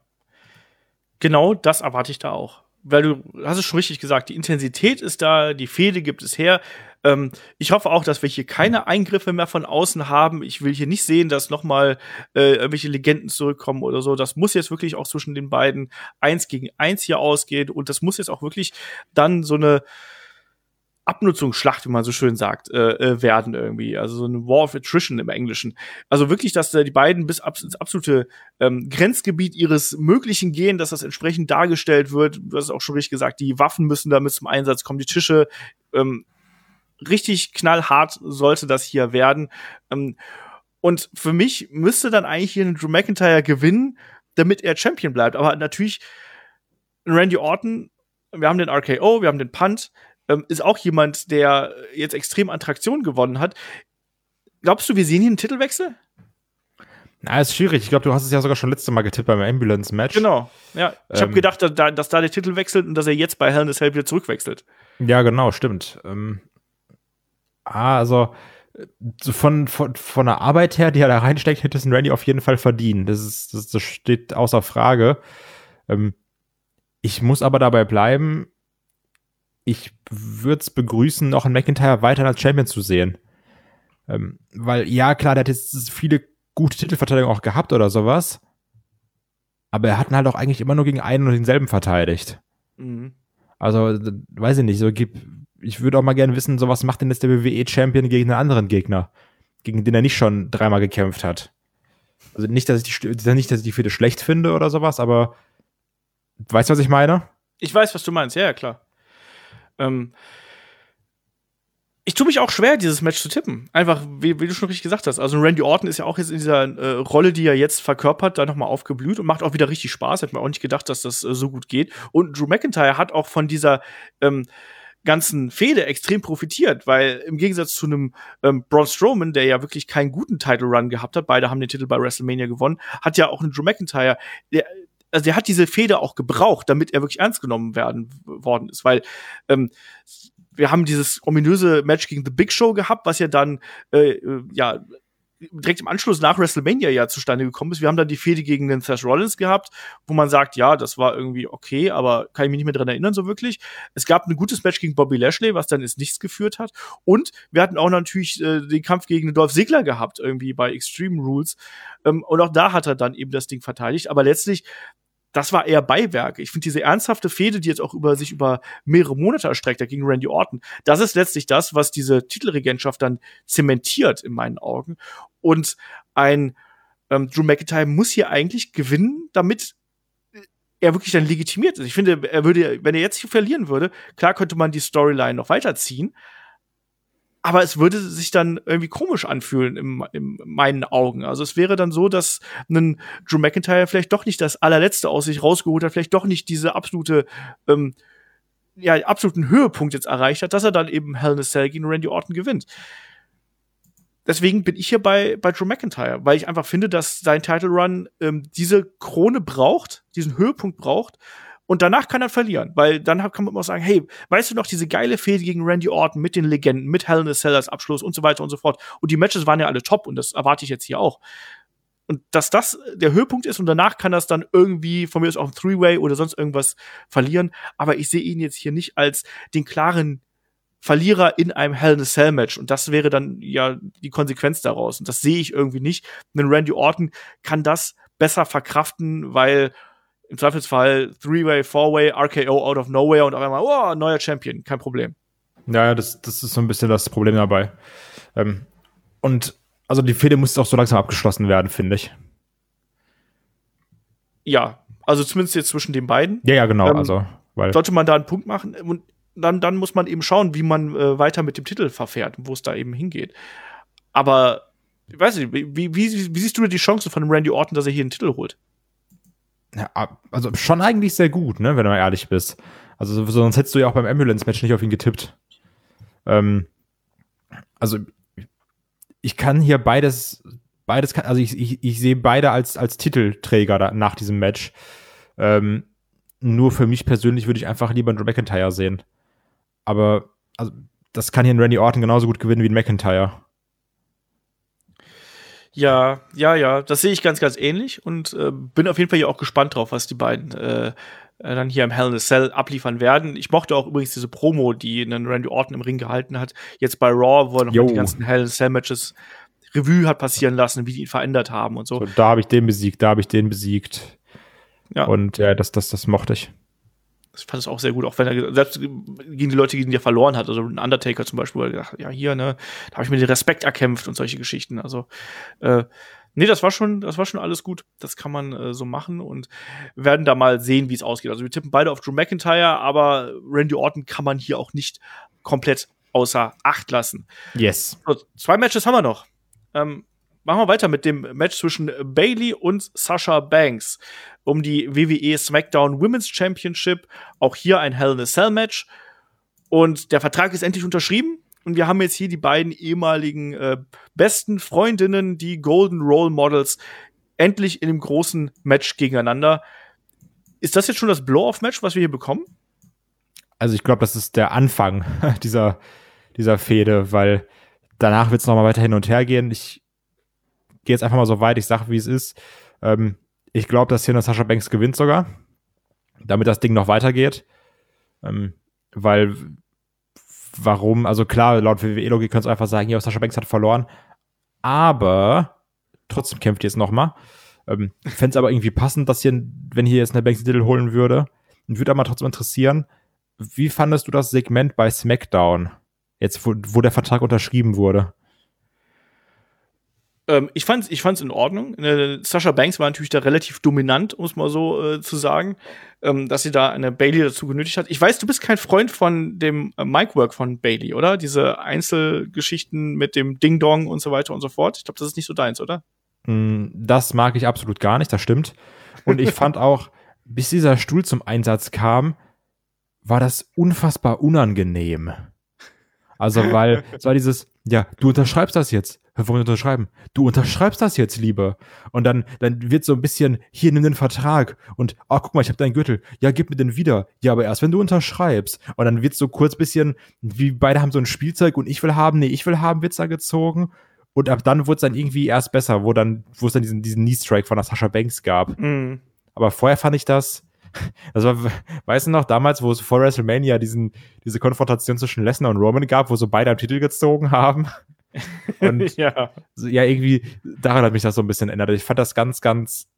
Genau das erwarte ich da auch. Weil du hast es schon richtig gesagt, die Intensität ist da, die Fehde gibt es her. Ähm, ich hoffe auch, dass wir hier keine Eingriffe mehr von außen haben. Ich will hier nicht sehen, dass noch mal äh, irgendwelche Legenden zurückkommen oder so. Das muss jetzt wirklich auch zwischen den beiden eins gegen eins hier ausgehen. Und das muss jetzt auch wirklich dann so eine Abnutzungsschlacht, wie man so schön sagt, äh, werden irgendwie. Also so eine War of Attrition im Englischen. Also wirklich, dass äh, die beiden bis ab, ins absolute ähm, Grenzgebiet ihres Möglichen gehen, dass das entsprechend dargestellt wird. Du hast es auch schon richtig gesagt, die Waffen müssen damit zum Einsatz kommen, die Tische. Ähm, richtig knallhart sollte das hier werden. Ähm, und für mich müsste dann eigentlich hier ein Drew McIntyre gewinnen, damit er Champion bleibt. Aber natürlich, Randy Orton, wir haben den R K O, wir haben den Punt, ähm, ist auch jemand, der jetzt extrem an Traktion gewonnen hat. Glaubst du, wir sehen hier einen Titelwechsel? Na, ist schwierig. Ich glaube, du hast es ja sogar schon letztes Mal getippt beim Ambulance-Match. Genau, ja. Ich ähm, habe gedacht, dass da, dass da der Titel wechselt und dass er jetzt bei Hell in a Cell wieder zurückwechselt. Ja, genau, stimmt. Ähm, ah, also so von, von, von der Arbeit her, die er da reinsteckt, hätte es ein Randy auf jeden Fall verdient. Das, ist, das, das steht außer Frage. Ähm, ich muss aber dabei bleiben, ich würde es begrüßen, noch einen McIntyre weiter als Champion zu sehen. Ähm, weil, ja, klar, der hat jetzt viele gute Titelverteidigungen auch gehabt oder sowas. Aber er hat ihn halt auch eigentlich immer nur gegen einen und denselben verteidigt. Mhm. Also, weiß ich nicht, so gibt, ich würde auch mal gerne wissen, so was macht denn jetzt der W W E-Champion gegen einen anderen Gegner, gegen den er nicht schon dreimal gekämpft hat. Also nicht, dass ich die, nicht, dass ich die Fehde schlecht finde oder sowas, aber weißt du, was ich meine? Ich weiß, was du meinst, ja, ja, klar. Ähm, ich tue mich auch schwer, dieses Match zu tippen. Einfach, wie, wie du schon richtig gesagt hast. Also Randy Orton ist ja auch jetzt in dieser äh, Rolle, die er jetzt verkörpert, da nochmal aufgeblüht und macht auch wieder richtig Spaß. Hätte man auch nicht gedacht, dass das äh, so gut geht. Und Drew McIntyre hat auch von dieser ähm, ganzen Fehde extrem profitiert, weil im Gegensatz zu einem ähm, Braun Strowman, der ja wirklich keinen guten Title-Run gehabt hat, beide haben den Titel bei WrestleMania gewonnen, hat ja auch einen Drew McIntyre, der, also der hat diese Fehde auch gebraucht, damit er wirklich ernst genommen werden worden ist, weil ähm, wir haben dieses ominöse Match gegen The Big Show gehabt, was ja dann äh, ja direkt im Anschluss nach WrestleMania ja zustande gekommen ist. Wir haben dann die Fehde gegen den Seth Rollins gehabt, wo man sagt, ja, das war irgendwie okay, aber kann ich mich nicht mehr dran erinnern so wirklich. Es gab ein gutes Match gegen Bobby Lashley, was dann ins Nichts geführt hat. Und wir hatten auch natürlich äh, den Kampf gegen Dolph Ziggler gehabt, irgendwie bei Extreme Rules. Ähm, und auch da hat er dann eben das Ding verteidigt. Aber letztlich, das war eher Beiwerk. Ich finde diese ernsthafte Fehde, die jetzt auch über sich über mehrere Monate erstreckt hat gegen Randy Orton, das ist letztlich das, was diese Titelregentschaft dann zementiert in meinen Augen. Und ein ähm, Drew McIntyre muss hier eigentlich gewinnen, damit er wirklich dann legitimiert ist. Ich finde, er würde, wenn er jetzt hier verlieren würde, klar könnte man die Storyline noch weiterziehen, aber es würde sich dann irgendwie komisch anfühlen in, in meinen Augen. Also es wäre dann so, dass ein Drew McIntyre vielleicht doch nicht das allerletzte aus sich rausgeholt hat, vielleicht doch nicht diese absolute, ähm, ja, absoluten Höhepunkt jetzt erreicht hat, dass er dann eben Hell in a Cell gegen Randy Orton gewinnt. Deswegen bin ich hier bei, bei Drew McIntyre, weil ich einfach finde, dass sein Title Run ähm, diese Krone braucht, diesen Höhepunkt braucht. Und danach kann er verlieren, weil dann kann man immer sagen, hey, weißt du noch, diese geile Fehde gegen Randy Orton mit den Legenden, mit Hell in a Cell als Abschluss und so weiter und so fort. Und die Matches waren ja alle top und das erwarte ich jetzt hier auch. Und dass das der Höhepunkt ist und danach kann das dann irgendwie von mir aus auch ein Three-Way oder sonst irgendwas verlieren. Aber ich sehe ihn jetzt hier nicht als den klaren Verlierer in einem Hell in a Cell Match. Und das wäre dann ja die Konsequenz daraus. Und das sehe ich irgendwie nicht. Denn Randy Orton kann das besser verkraften, weil im Zweifelsfall Three-Way, Four-Way, R K O out of nowhere und auf einmal, oh, neuer Champion, kein Problem. Ja, das, das ist so ein bisschen das Problem dabei. Ähm, und also die Fehde muss auch so langsam abgeschlossen werden, finde ich. Ja, also zumindest jetzt zwischen den beiden. Ja, ja, genau. Ähm, also, weil sollte man da einen Punkt machen und dann, dann muss man eben schauen, wie man äh, weiter mit dem Titel verfährt, wo es da eben hingeht. Aber, ich weiß nicht, wie, wie, wie siehst du denn die Chance von dem Randy Orton, dass er hier einen Titel holt? Ja, also schon eigentlich sehr gut, ne, wenn du mal ehrlich bist. Also sonst hättest du ja auch beim Ambulance-Match nicht auf ihn getippt. Ähm, also ich kann hier beides, beides kann, also ich, ich, ich sehe beide als, als Titelträger da, nach diesem Match. Ähm, nur für mich persönlich würde ich einfach lieber einen Drew McIntyre sehen. Aber also, das kann hier ein Randy Orton genauso gut gewinnen wie ein McIntyre. Ja, ja, ja, das sehe ich ganz, ganz ähnlich und äh, bin auf jeden Fall hier auch gespannt drauf, was die beiden äh, dann hier im Hell in a Cell abliefern werden. Ich mochte auch übrigens diese Promo, die einen Randy Orton im Ring gehalten hat, jetzt bei Raw, wo er noch mal die ganzen Hell in a Cell Matches Revue hat passieren lassen, wie die ihn verändert haben und so. so da habe ich den besiegt, da habe ich den besiegt. Ja. Und ja, das, das, das mochte ich. Ich fand es auch sehr gut, auch wenn er selbst gegen die Leute, gegen die er verloren hat, also ein Undertaker zum Beispiel, wo er gedacht, ja, hier, ne, da habe ich mir den Respekt erkämpft und solche Geschichten. Also, äh, nee, das war schon, das war schon alles gut. Das kann man äh, so machen und werden da mal sehen, wie es ausgeht. Also wir tippen beide auf Drew McIntyre, aber Randy Orton kann man hier auch nicht komplett außer Acht lassen. Yes. So, zwei Matches haben wir noch. Ähm, Machen wir weiter mit dem Match zwischen Bayley und Sasha Banks um die W W E SmackDown Women's Championship. Auch hier ein Hell in a Cell Match. Und der Vertrag ist endlich unterschrieben. Und wir haben jetzt hier die beiden ehemaligen äh, besten Freundinnen, die Golden Role Models, endlich in einem großen Match gegeneinander. Ist das jetzt schon das Blow-Off-Match, was wir hier bekommen? Also ich glaube, das ist der Anfang dieser, dieser Fehde, weil danach wird es noch mal weiter hin und her gehen. Ich gehe jetzt einfach mal so weit, ich sage, wie es ist. Ähm, ich glaube, dass hier eine Sasha Banks gewinnt sogar, damit das Ding noch weitergeht. Ähm, weil, warum? Also klar, laut W W E-Logik kannst du einfach sagen, ja, Sasha Banks hat verloren, aber trotzdem kämpft die jetzt noch mal. Ähm, ich fände es aber irgendwie passend, dass hier, wenn hier jetzt eine Banks den Titel holen würde, und würde aber trotzdem interessieren, wie fandest du das Segment bei SmackDown, jetzt wo, wo der Vertrag unterschrieben wurde? Ähm, ich fand's, ich fand's in Ordnung. Äh, Sasha Banks war natürlich da relativ dominant, um es mal so äh, zu sagen, ähm, dass sie da eine Bayley dazu genötigt hat. Ich weiß, du bist kein Freund von dem äh, Mic-Work von Bayley, oder? Diese Einzelgeschichten mit dem Ding-Dong und so weiter und so fort. Ich glaube, das ist nicht so deins, oder? Das mag ich absolut gar nicht, das stimmt. Und ich fand auch, bis dieser Stuhl zum Einsatz kam, war das unfassbar unangenehm. Also, weil es war dieses, ja, du unterschreibst das jetzt. Warum unterschreiben? Du unterschreibst das jetzt, Liebe. Und dann, dann wird so ein bisschen, hier, nimm den Vertrag. Und, oh, guck mal, ich habe deinen Gürtel. Ja, gib mir den wieder. Ja, aber erst, wenn du unterschreibst. Und dann wird so kurz bisschen, wie beide haben so ein Spielzeug und ich will haben, nee, ich will haben, wird's da gezogen. Und ab dann wurde es dann irgendwie erst besser, wo dann, wo es dann diesen, diesen Knee-Strike von der Sasha Banks gab. Mhm. Aber vorher fand ich das, das war, weißt du noch, damals, wo es vor WrestleMania diesen, diese Konfrontation zwischen Lesnar und Roman gab, wo so beide am Titel gezogen haben. Und ja. ja, irgendwie, daran hat mich das so ein bisschen erinnert. Ich fand das ganz, ganz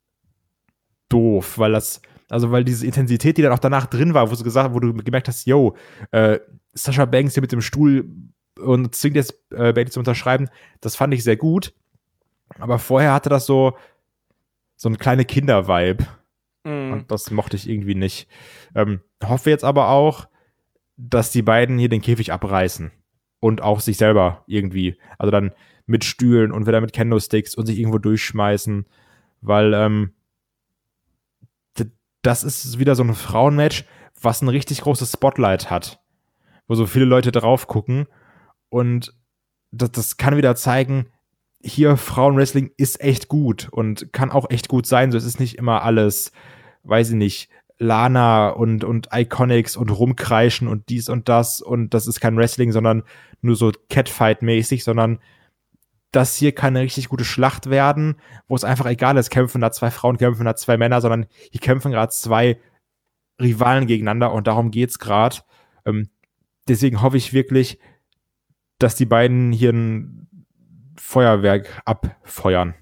doof, weil das, also weil diese Intensität, die dann auch danach drin war, wo du gesagt, wo du gemerkt hast, yo, äh, Sasha Banks hier mit dem Stuhl und zwingt jetzt äh, Bayley zu unterschreiben, das fand ich sehr gut. Aber vorher hatte das so so eine kleine Kinder-Vibe. Mhm. Und das mochte ich irgendwie nicht. Ähm, hoffe jetzt aber auch, dass die beiden hier den Käfig abreißen. Und auch sich selber irgendwie, also dann mit Stühlen und wieder mit Kendo-Sticks und sich irgendwo durchschmeißen, weil ähm, d- das ist wieder so ein Frauenmatch, was ein richtig großes Spotlight hat, wo so viele Leute drauf gucken und das, das kann wieder zeigen, hier Frauenwrestling ist echt gut und kann auch echt gut sein, so es ist nicht immer alles, weiß ich nicht, Lana und, und Iconics und rumkreischen und dies und das und das ist kein Wrestling, sondern nur so Catfight-mäßig, sondern das hier kann eine richtig gute Schlacht werden, wo es einfach egal ist, kämpfen da zwei Frauen, kämpfen da zwei Männer, sondern hier kämpfen gerade zwei Rivalen gegeneinander und darum geht's gerade. Ähm, deswegen hoffe ich wirklich, dass die beiden hier ein Feuerwerk abfeuern.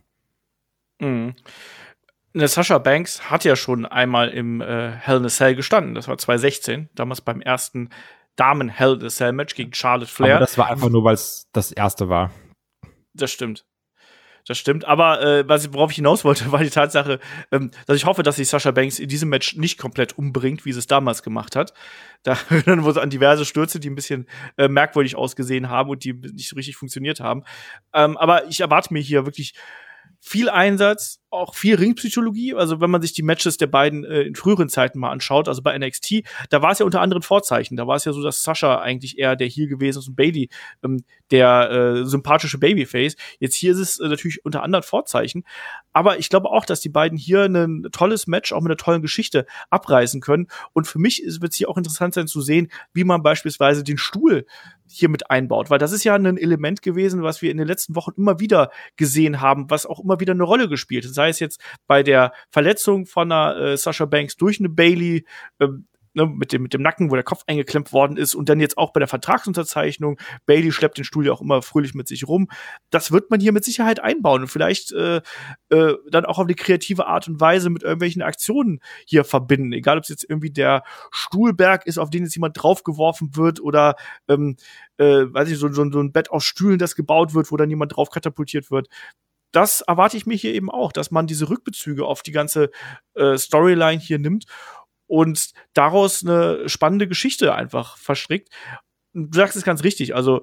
Mhm. Eine Sasha Banks hat ja schon einmal im äh, Hell in a Cell gestanden. Das war zwanzig sechzehn, damals beim ersten Damen Hell in a Cell Match gegen Charlotte Flair. Aber das war einfach nur, weil es das erste war. Das stimmt. Das stimmt. Aber äh, was ich, worauf ich hinaus wollte, war die Tatsache, ähm, dass ich hoffe, dass sich Sasha Banks in diesem Match nicht komplett umbringt, wie sie es damals gemacht hat. Da dann wurde an diverse Stürze, die ein bisschen äh, merkwürdig ausgesehen haben und die nicht so richtig funktioniert haben. Ähm, aber ich erwarte mir hier wirklich viel Einsatz, auch viel Ringpsychologie. Also wenn man sich die Matches der beiden äh, in früheren Zeiten mal anschaut, also bei N X T, da war es ja unter anderen Vorzeichen. Da war es ja so, dass Sasha eigentlich eher der Heel gewesen ist und Bayley ähm, der äh, sympathische Babyface. Jetzt hier ist es äh, natürlich unter anderen Vorzeichen. Aber ich glaube auch, dass die beiden hier ein tolles Match, auch mit einer tollen Geschichte abreißen können. Und für mich wird es hier auch interessant sein zu sehen, wie man beispielsweise den Stuhl hier mit einbaut. Weil das ist ja ein Element gewesen, was wir in den letzten Wochen immer wieder gesehen haben, was auch immer wieder eine Rolle gespielt hat. Sei es jetzt bei der Verletzung von einer äh, Sasha Banks durch eine Bayley, ähm, ne, mit dem, mit dem Nacken, wo der Kopf eingeklemmt worden ist, und dann jetzt auch bei der Vertragsunterzeichnung. Bayley schleppt den Stuhl ja auch immer fröhlich mit sich rum. Das wird man hier mit Sicherheit einbauen und vielleicht äh, äh, dann auch auf eine kreative Art und Weise mit irgendwelchen Aktionen hier verbinden. Egal, ob es jetzt irgendwie der Stuhlberg ist, auf den jetzt jemand draufgeworfen wird, oder ähm, äh, weiß ich, so, so, so ein Bett aus Stühlen, das gebaut wird, wo dann jemand drauf katapultiert wird. Das erwarte ich mir hier eben auch, dass man diese Rückbezüge auf die ganze äh, Storyline hier nimmt und daraus eine spannende Geschichte einfach verstrickt. Du sagst es ganz richtig, also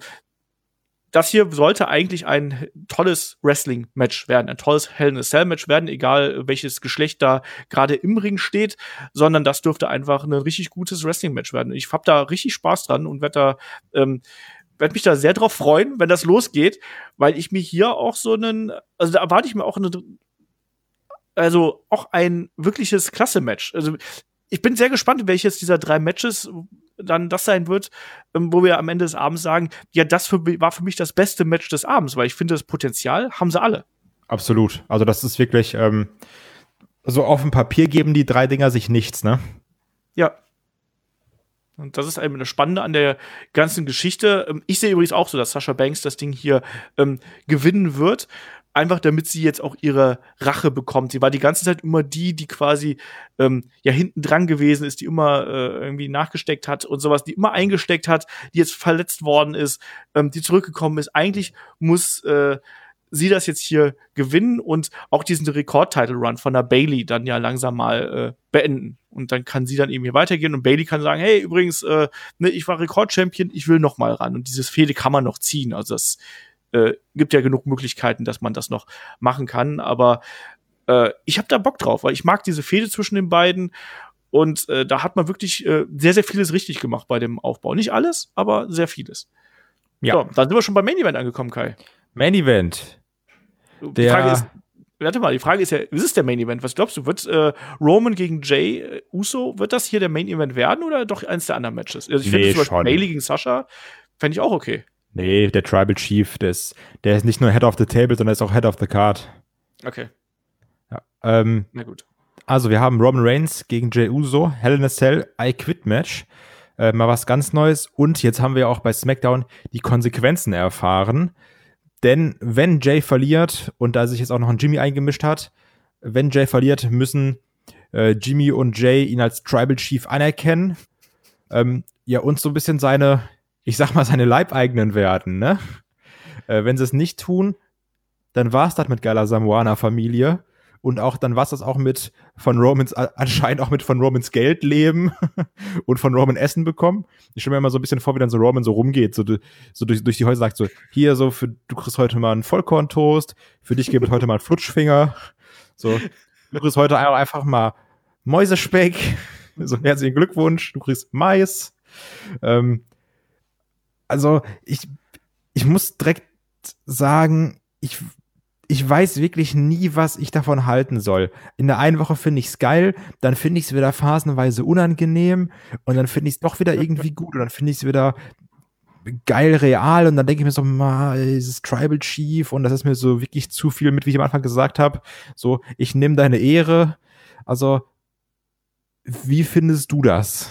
das hier sollte eigentlich ein tolles Wrestling-Match werden, ein tolles Hell in a Cell-Match werden, egal welches Geschlecht da gerade im Ring steht, sondern das dürfte einfach ein richtig gutes Wrestling-Match werden. Ich hab da richtig Spaß dran und werde da ähm, werde mich da sehr drauf freuen, wenn das losgeht, weil ich mir hier auch so einen, also da erwarte ich mir auch eine, also auch ein wirkliches Klasse-Match. Also ich bin sehr gespannt, welches dieser drei Matches dann das sein wird, wo wir am Ende des Abends sagen, ja, das für, war für mich das beste Match des Abends, weil ich finde, das Potenzial haben sie alle. Absolut. Also das ist wirklich, ähm, so auf dem Papier geben die drei Dinger sich nichts, ne? Ja. Und das ist eben das Spannende an der ganzen Geschichte. Ich sehe übrigens auch so, dass Sasha Banks das Ding hier ähm, gewinnen wird. Einfach damit sie jetzt auch ihre Rache bekommt. Sie war die ganze Zeit immer die, die quasi ähm, ja hinten dran gewesen ist, die immer äh, irgendwie nachgesteckt hat und sowas, die immer eingesteckt hat, die jetzt verletzt worden ist, ähm, die zurückgekommen ist. Eigentlich muss äh, sie das jetzt hier gewinnen und auch diesen Rekord-Title-Run von der Bayley dann ja langsam mal äh, beenden. Und dann kann sie dann eben hier weitergehen und Bayley kann sagen, hey, übrigens, äh, ne, ich war Rekord-Champion, ich will noch mal ran. Und dieses Fehde kann man noch ziehen. Also es äh, gibt ja genug Möglichkeiten, dass man das noch machen kann. Aber äh, ich habe da Bock drauf, weil ich mag diese Fehde zwischen den beiden. Und äh, da hat man wirklich äh, sehr, sehr vieles richtig gemacht bei dem Aufbau. Nicht alles, aber sehr vieles. Ja. So, dann sind wir schon beim Main Event angekommen, Kai. Main Event. Die Der Frage ist, warte mal, die Frage ist ja, ist es der Main Event? Was glaubst du, wird äh, Roman gegen Jay äh, Uso, wird das hier der Main Event werden oder doch eins der anderen Matches? Also ich Nee, finde zum Beispiel schon. Bayley gegen Sasha, fände ich auch okay. Nee, der Tribal Chief, der ist, der ist nicht nur Head of the Table, sondern ist auch Head of the Card. Okay, Ja. Ähm, na gut. also wir haben Roman Reigns gegen Jey Uso, Hell in a Cell, I Quit Match. Äh, mal was ganz Neues. Und jetzt haben wir auch bei SmackDown die Konsequenzen erfahren. Denn wenn Jay verliert und da sich jetzt auch noch ein Jimmy eingemischt hat, wenn Jay verliert, müssen äh, Jimmy und Jay ihn als Tribal Chief anerkennen. Ähm, ja, und so ein bisschen seine, ich sag mal, seine Leibeigenen werden, ne? Äh, wenn sie es nicht tun, dann war's das mit geiler Samoaner-Familie. Und auch dann war's das auch mit von Romans, anscheinend auch mit von Romans Geld leben und von Roman Essen bekommen. Ich stelle mir immer so ein bisschen vor, wie dann so Roman so rumgeht, so, so durch, durch die Häuser sagt so, hier so, für, du kriegst heute mal einen Vollkorntoast, für dich gibt es heute mal einen Flutschfinger, so, du kriegst heute einfach mal Mäusespeck, so herzlichen Glückwunsch, du kriegst Mais. Ähm, also ich, ich muss direkt sagen, ich Ich weiß wirklich nie, was ich davon halten soll. In der einen Woche finde ich es geil, dann finde ich es wieder phasenweise unangenehm und dann finde ich es doch wieder irgendwie gut und dann finde ich es wieder geil real und dann denke ich mir so, ma, dieses Tribal Chief und das ist mir so wirklich zu viel mit, wie ich am Anfang gesagt habe. So, ich nehme deine Ehre. Also, wie findest du das?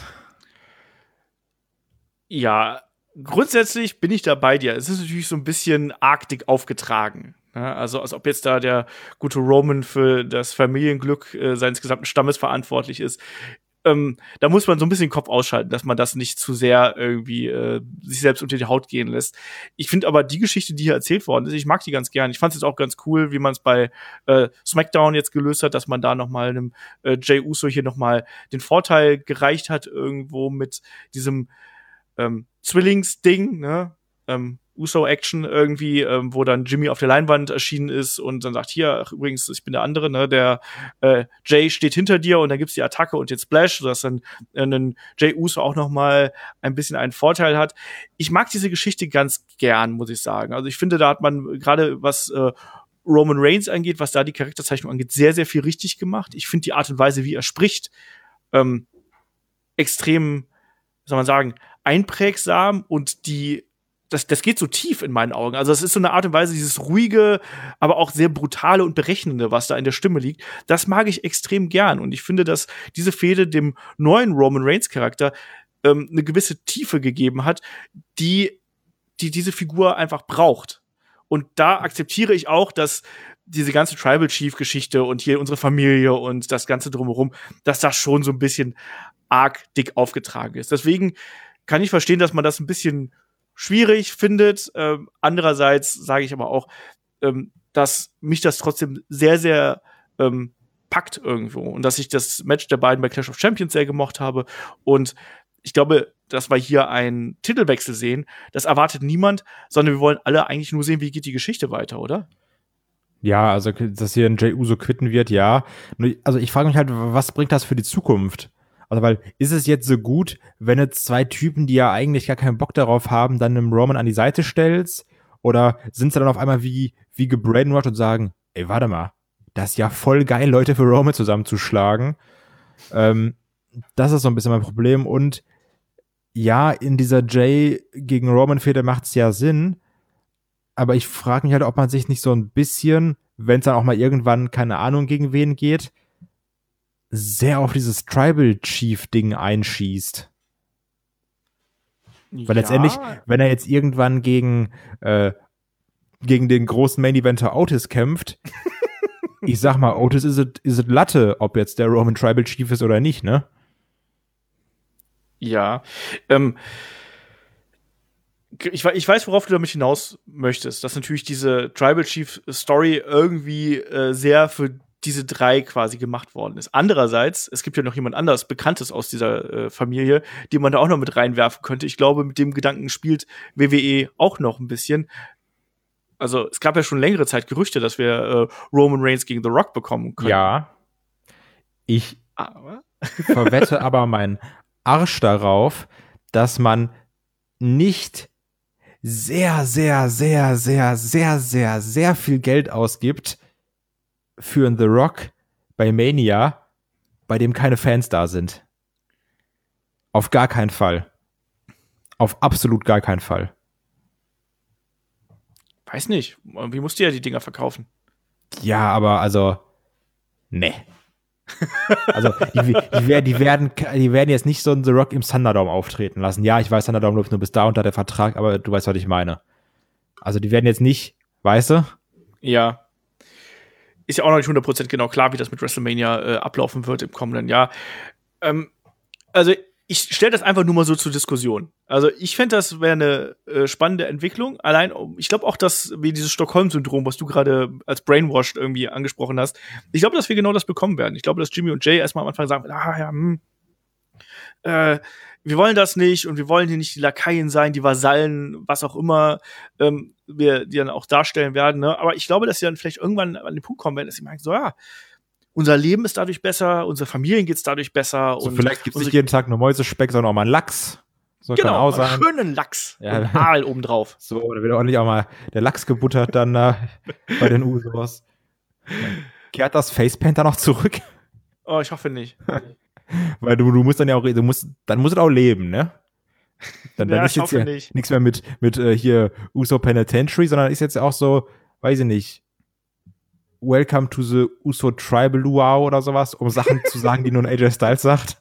Ja, grundsätzlich bin ich da bei dir. Es ist natürlich so ein bisschen arg dick aufgetragen. Ja, also als ob jetzt da der gute Roman für das Familienglück äh, seines gesamten Stammes verantwortlich ist. Ähm, da muss man so ein bisschen den Kopf ausschalten, dass man das nicht zu sehr irgendwie äh, sich selbst unter die Haut gehen lässt. Ich finde aber die Geschichte, die hier erzählt worden ist, ich mag die ganz gern. Ich fand es jetzt auch ganz cool, wie man es bei äh, SmackDown jetzt gelöst hat, dass man da noch mal einem äh, Jey Uso hier noch mal den Vorteil gereicht hat irgendwo mit diesem ähm, Zwillingsding, ne? Ähm, Uso-Action irgendwie, ähm, wo dann Jimmy auf der Leinwand erschienen ist und dann sagt, hier, ach, übrigens, ich bin der andere, ne, der äh, Jay steht hinter dir und dann gibt's die Attacke und den Splash, sodass dann äh, ein Jey Uso auch noch mal ein bisschen einen Vorteil hat. Ich mag diese Geschichte ganz gern, muss ich sagen. Also ich finde, da hat man gerade was äh, Roman Reigns angeht, was da die Charakterzeichnung angeht, sehr, sehr viel richtig gemacht. Ich finde die Art und Weise, wie er spricht, ähm, extrem, wie soll man sagen, einprägsam und die Das, das geht so tief in meinen Augen. Also es ist so eine Art und Weise, dieses ruhige, aber auch sehr brutale und berechnende, was da in der Stimme liegt. Das mag ich extrem gern. Und ich finde, dass diese Fehde dem neuen Roman Reigns Charakter ähm, eine gewisse Tiefe gegeben hat, die, die diese Figur einfach braucht. Und da akzeptiere ich auch, dass diese ganze Tribal Chief Geschichte und hier unsere Familie und das Ganze drumherum, dass das schon so ein bisschen arg dick aufgetragen ist. Deswegen kann ich verstehen, dass man das ein bisschen schwierig findet. Ähm, andererseits sage ich aber auch, ähm, dass mich das trotzdem sehr, sehr ähm, packt irgendwo und dass ich das Match der beiden bei Clash of Champions sehr gemocht habe. Und ich glaube, dass wir hier einen Titelwechsel sehen, das erwartet niemand, sondern wir wollen alle eigentlich nur sehen, wie geht die Geschichte weiter, oder? Ja, also, dass hier ein Jey Uso quitten wird, ja. Also, ich frage mich halt, was bringt das für die Zukunft? Also, weil, ist es jetzt so gut, wenn du zwei Typen, die ja eigentlich gar keinen Bock darauf haben, dann einem Roman an die Seite stellst? Oder sind sie dann auf einmal wie, wie gebrainwashed und sagen, ey, warte mal, das ist ja voll geil, Leute für Roman zusammenzuschlagen. Ähm, das ist so ein bisschen mein Problem. Und ja, in dieser Jay gegen Roman-Fehde macht es ja Sinn. Aber ich frage mich halt, ob man sich nicht so ein bisschen, wenn es dann auch mal irgendwann, keine Ahnung, gegen wen geht, sehr auf dieses Tribal Chief Ding einschießt. Weil ja. Letztendlich, wenn er jetzt irgendwann gegen, äh, gegen den großen Main Eventer Otis kämpft, ich sag mal, Otis ist es ist es Latte, ob jetzt der Roman Tribal Chief ist oder nicht, ne? Ja. Ähm, ich, ich weiß, worauf du damit hinaus möchtest, dass natürlich diese Tribal Chief Story irgendwie äh, sehr für diese drei quasi gemacht worden ist. Andererseits, es gibt ja noch jemand anderes Bekanntes aus dieser äh, Familie, die man da auch noch mit reinwerfen könnte. Ich glaube, mit dem Gedanken spielt W W E auch noch ein bisschen. Also, es gab ja schon längere Zeit Gerüchte, dass wir äh, Roman Reigns gegen The Rock bekommen können. Ja. Ich Aber? verwette aber meinen Arsch darauf, dass man nicht sehr, sehr, sehr, sehr, sehr, sehr, sehr viel Geld ausgibt für einen The Rock bei Mania, bei dem keine Fans da sind. Auf gar keinen Fall. Auf absolut gar keinen Fall. Weiß nicht. Wie musst du ja die Dinger verkaufen? Ja, aber also, ne. Also, die, die, werden, die, werden, die werden jetzt nicht so einen The Rock im Thunderdome auftreten lassen. Ja, ich weiß, Thunderdome läuft nur bis da unter der Vertrag, aber du weißt, was ich meine. Also, die werden jetzt nicht, weißt du? Ja. Ist ja auch noch nicht hundert Prozent genau klar, wie das mit WrestleMania äh, ablaufen wird im kommenden Jahr. Ähm, also, ich stelle das einfach nur mal so zur Diskussion. Also, ich fände, das wäre eine äh, spannende Entwicklung. Allein, ich glaube auch, dass wir dieses Stockholm-Syndrom, was du gerade als Brainwashed irgendwie angesprochen hast, ich glaube, dass wir genau das bekommen werden. Ich glaube, dass Jimmy und Jay erstmal am Anfang sagen, ah ja, hm, äh, wir wollen das nicht und wir wollen hier nicht die Lakaien sein, die Vasallen, was auch immer ähm, wir die dann auch darstellen werden. Ne? Aber ich glaube, dass sie dann vielleicht irgendwann an den Punkt kommen werden, dass sie merken, so ja, unser Leben ist dadurch besser, unsere Familien geht's dadurch besser. So, und vielleicht gibt es nicht jeden Tag nur Mäusespeck, sondern auch mal einen Lachs. So genau, kann auch sein. schönen Lachs Ja. und Aal obendrauf. So, da wird ordentlich auch mal der Lachs gebuttert dann äh, bei den Usos. Kehrt das Facepaint dann noch zurück? Oh, ich hoffe nicht. Weil du, du musst dann ja auch, du musst, dann musst du auch leben, ne? Dann, dann Ja, ist ich jetzt hoffe ja nicht. nichts mehr mit, mit äh, hier Uso Penitentiary, sondern ist jetzt auch so, weiß ich nicht, Welcome to the Uso Tribal Luau oder sowas, um Sachen zu sagen, die nur ein A J Styles sagt.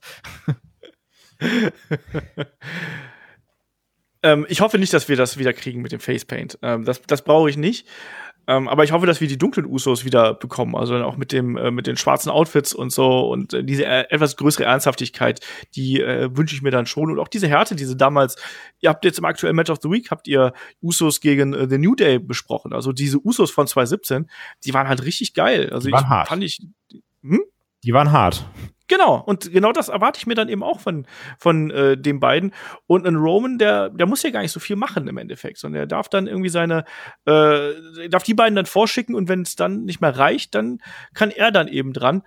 ähm, ich hoffe nicht, dass wir das wieder kriegen mit dem Facepaint. Ähm, das das brauche ich nicht. Ähm, aber ich hoffe, dass wir die dunklen Usos wieder bekommen. Also auch mit dem äh, mit den schwarzen Outfits und so. Und äh, diese äh, etwas größere Ernsthaftigkeit, die äh, wünsche ich mir dann schon. Und auch diese Härte, diese damals, ihr habt jetzt im aktuellen Match of the Week, habt ihr Usos gegen äh, The New Day besprochen. Also diese Usos von zwanzig siebzehn, die waren halt richtig geil. Also Die waren ich hart. fand ich. Hm? Die waren hart. Genau, und genau das erwarte ich mir dann eben auch von, von äh, den beiden. Und ein Roman, der, der muss ja gar nicht so viel machen im Endeffekt, sondern er darf dann irgendwie seine, äh, darf die beiden dann vorschicken und wenn es dann nicht mehr reicht, dann kann er dann eben dran.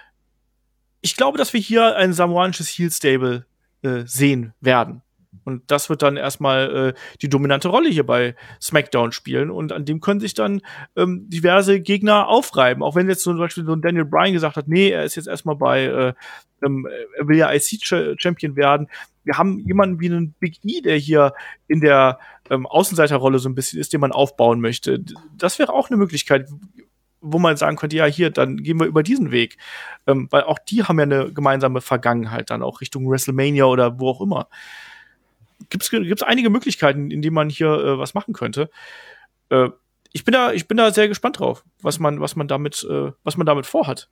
Ich glaube, dass wir hier ein samoanisches Heel-Stable äh, sehen werden. Und das wird dann erstmal äh, die dominante Rolle hier bei SmackDown spielen. Und an dem können sich dann ähm, diverse Gegner aufreiben. Auch wenn jetzt zum Beispiel so ein Daniel Bryan gesagt hat, nee, er ist jetzt erstmal bei, äh, ähm, er will ja I C-Champion werden. Wir haben jemanden wie einen Big E, der hier in der ähm, Außenseiterrolle so ein bisschen ist, den man aufbauen möchte. Das wäre auch eine Möglichkeit, wo man sagen könnte, ja, hier, dann gehen wir über diesen Weg. Ähm, weil auch die haben ja eine gemeinsame Vergangenheit dann auch Richtung WrestleMania oder wo auch immer. Gibt's, gibt's einige Möglichkeiten, in denen man hier äh, was machen könnte. Äh, ich bin da, ich bin da sehr gespannt drauf, was man, was man damit, äh, was man damit vorhat.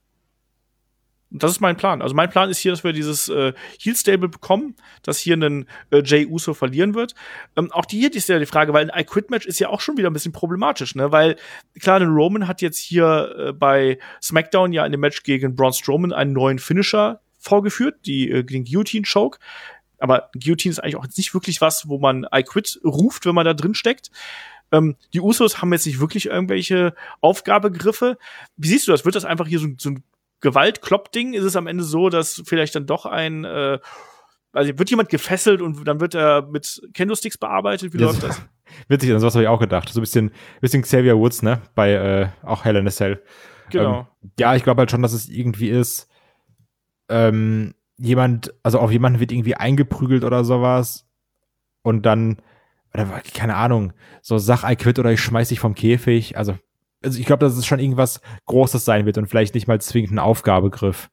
Und das ist mein Plan. Also mein Plan ist hier, dass wir dieses äh, Heel-Stable bekommen, dass hier ein äh, Jey Uso verlieren wird. Ähm, auch die hier ist ja die Frage, weil ein I-Quit-Match ist ja auch schon wieder ein bisschen problematisch, ne? Weil klar, ein Roman hat jetzt hier äh, bei SmackDown ja in dem Match gegen Braun Strowman einen neuen Finisher vorgeführt, die äh, den Guillotine-Choke. Aber Guillotine ist eigentlich auch jetzt nicht wirklich was, wo man I quit ruft, wenn man da drin steckt. Ähm, die Usos haben jetzt nicht wirklich irgendwelche Aufgabegriffe. Wie siehst du das? Wird das einfach hier so, so ein Gewalt-Klopp-Ding? Ist es am Ende so, dass vielleicht dann doch ein, äh, also wird jemand gefesselt und dann wird er mit Kendo-Sticks bearbeitet? Wie Das läuft das? Witzig, an sowas habe ich auch gedacht. So ein bisschen, bisschen Xavier Woods, ne? Bei äh, auch Hell in a Cell. Genau. Ähm, ja, ich glaube halt schon, dass es irgendwie ist, ähm, jemand, also auf jemanden wird irgendwie eingeprügelt oder sowas und dann, oder keine Ahnung, so sag I quit oder ich schmeiß dich vom Käfig. Also, also ich glaube, dass es schon irgendwas Großes sein wird und vielleicht nicht mal zwingend ein Aufgabegriff.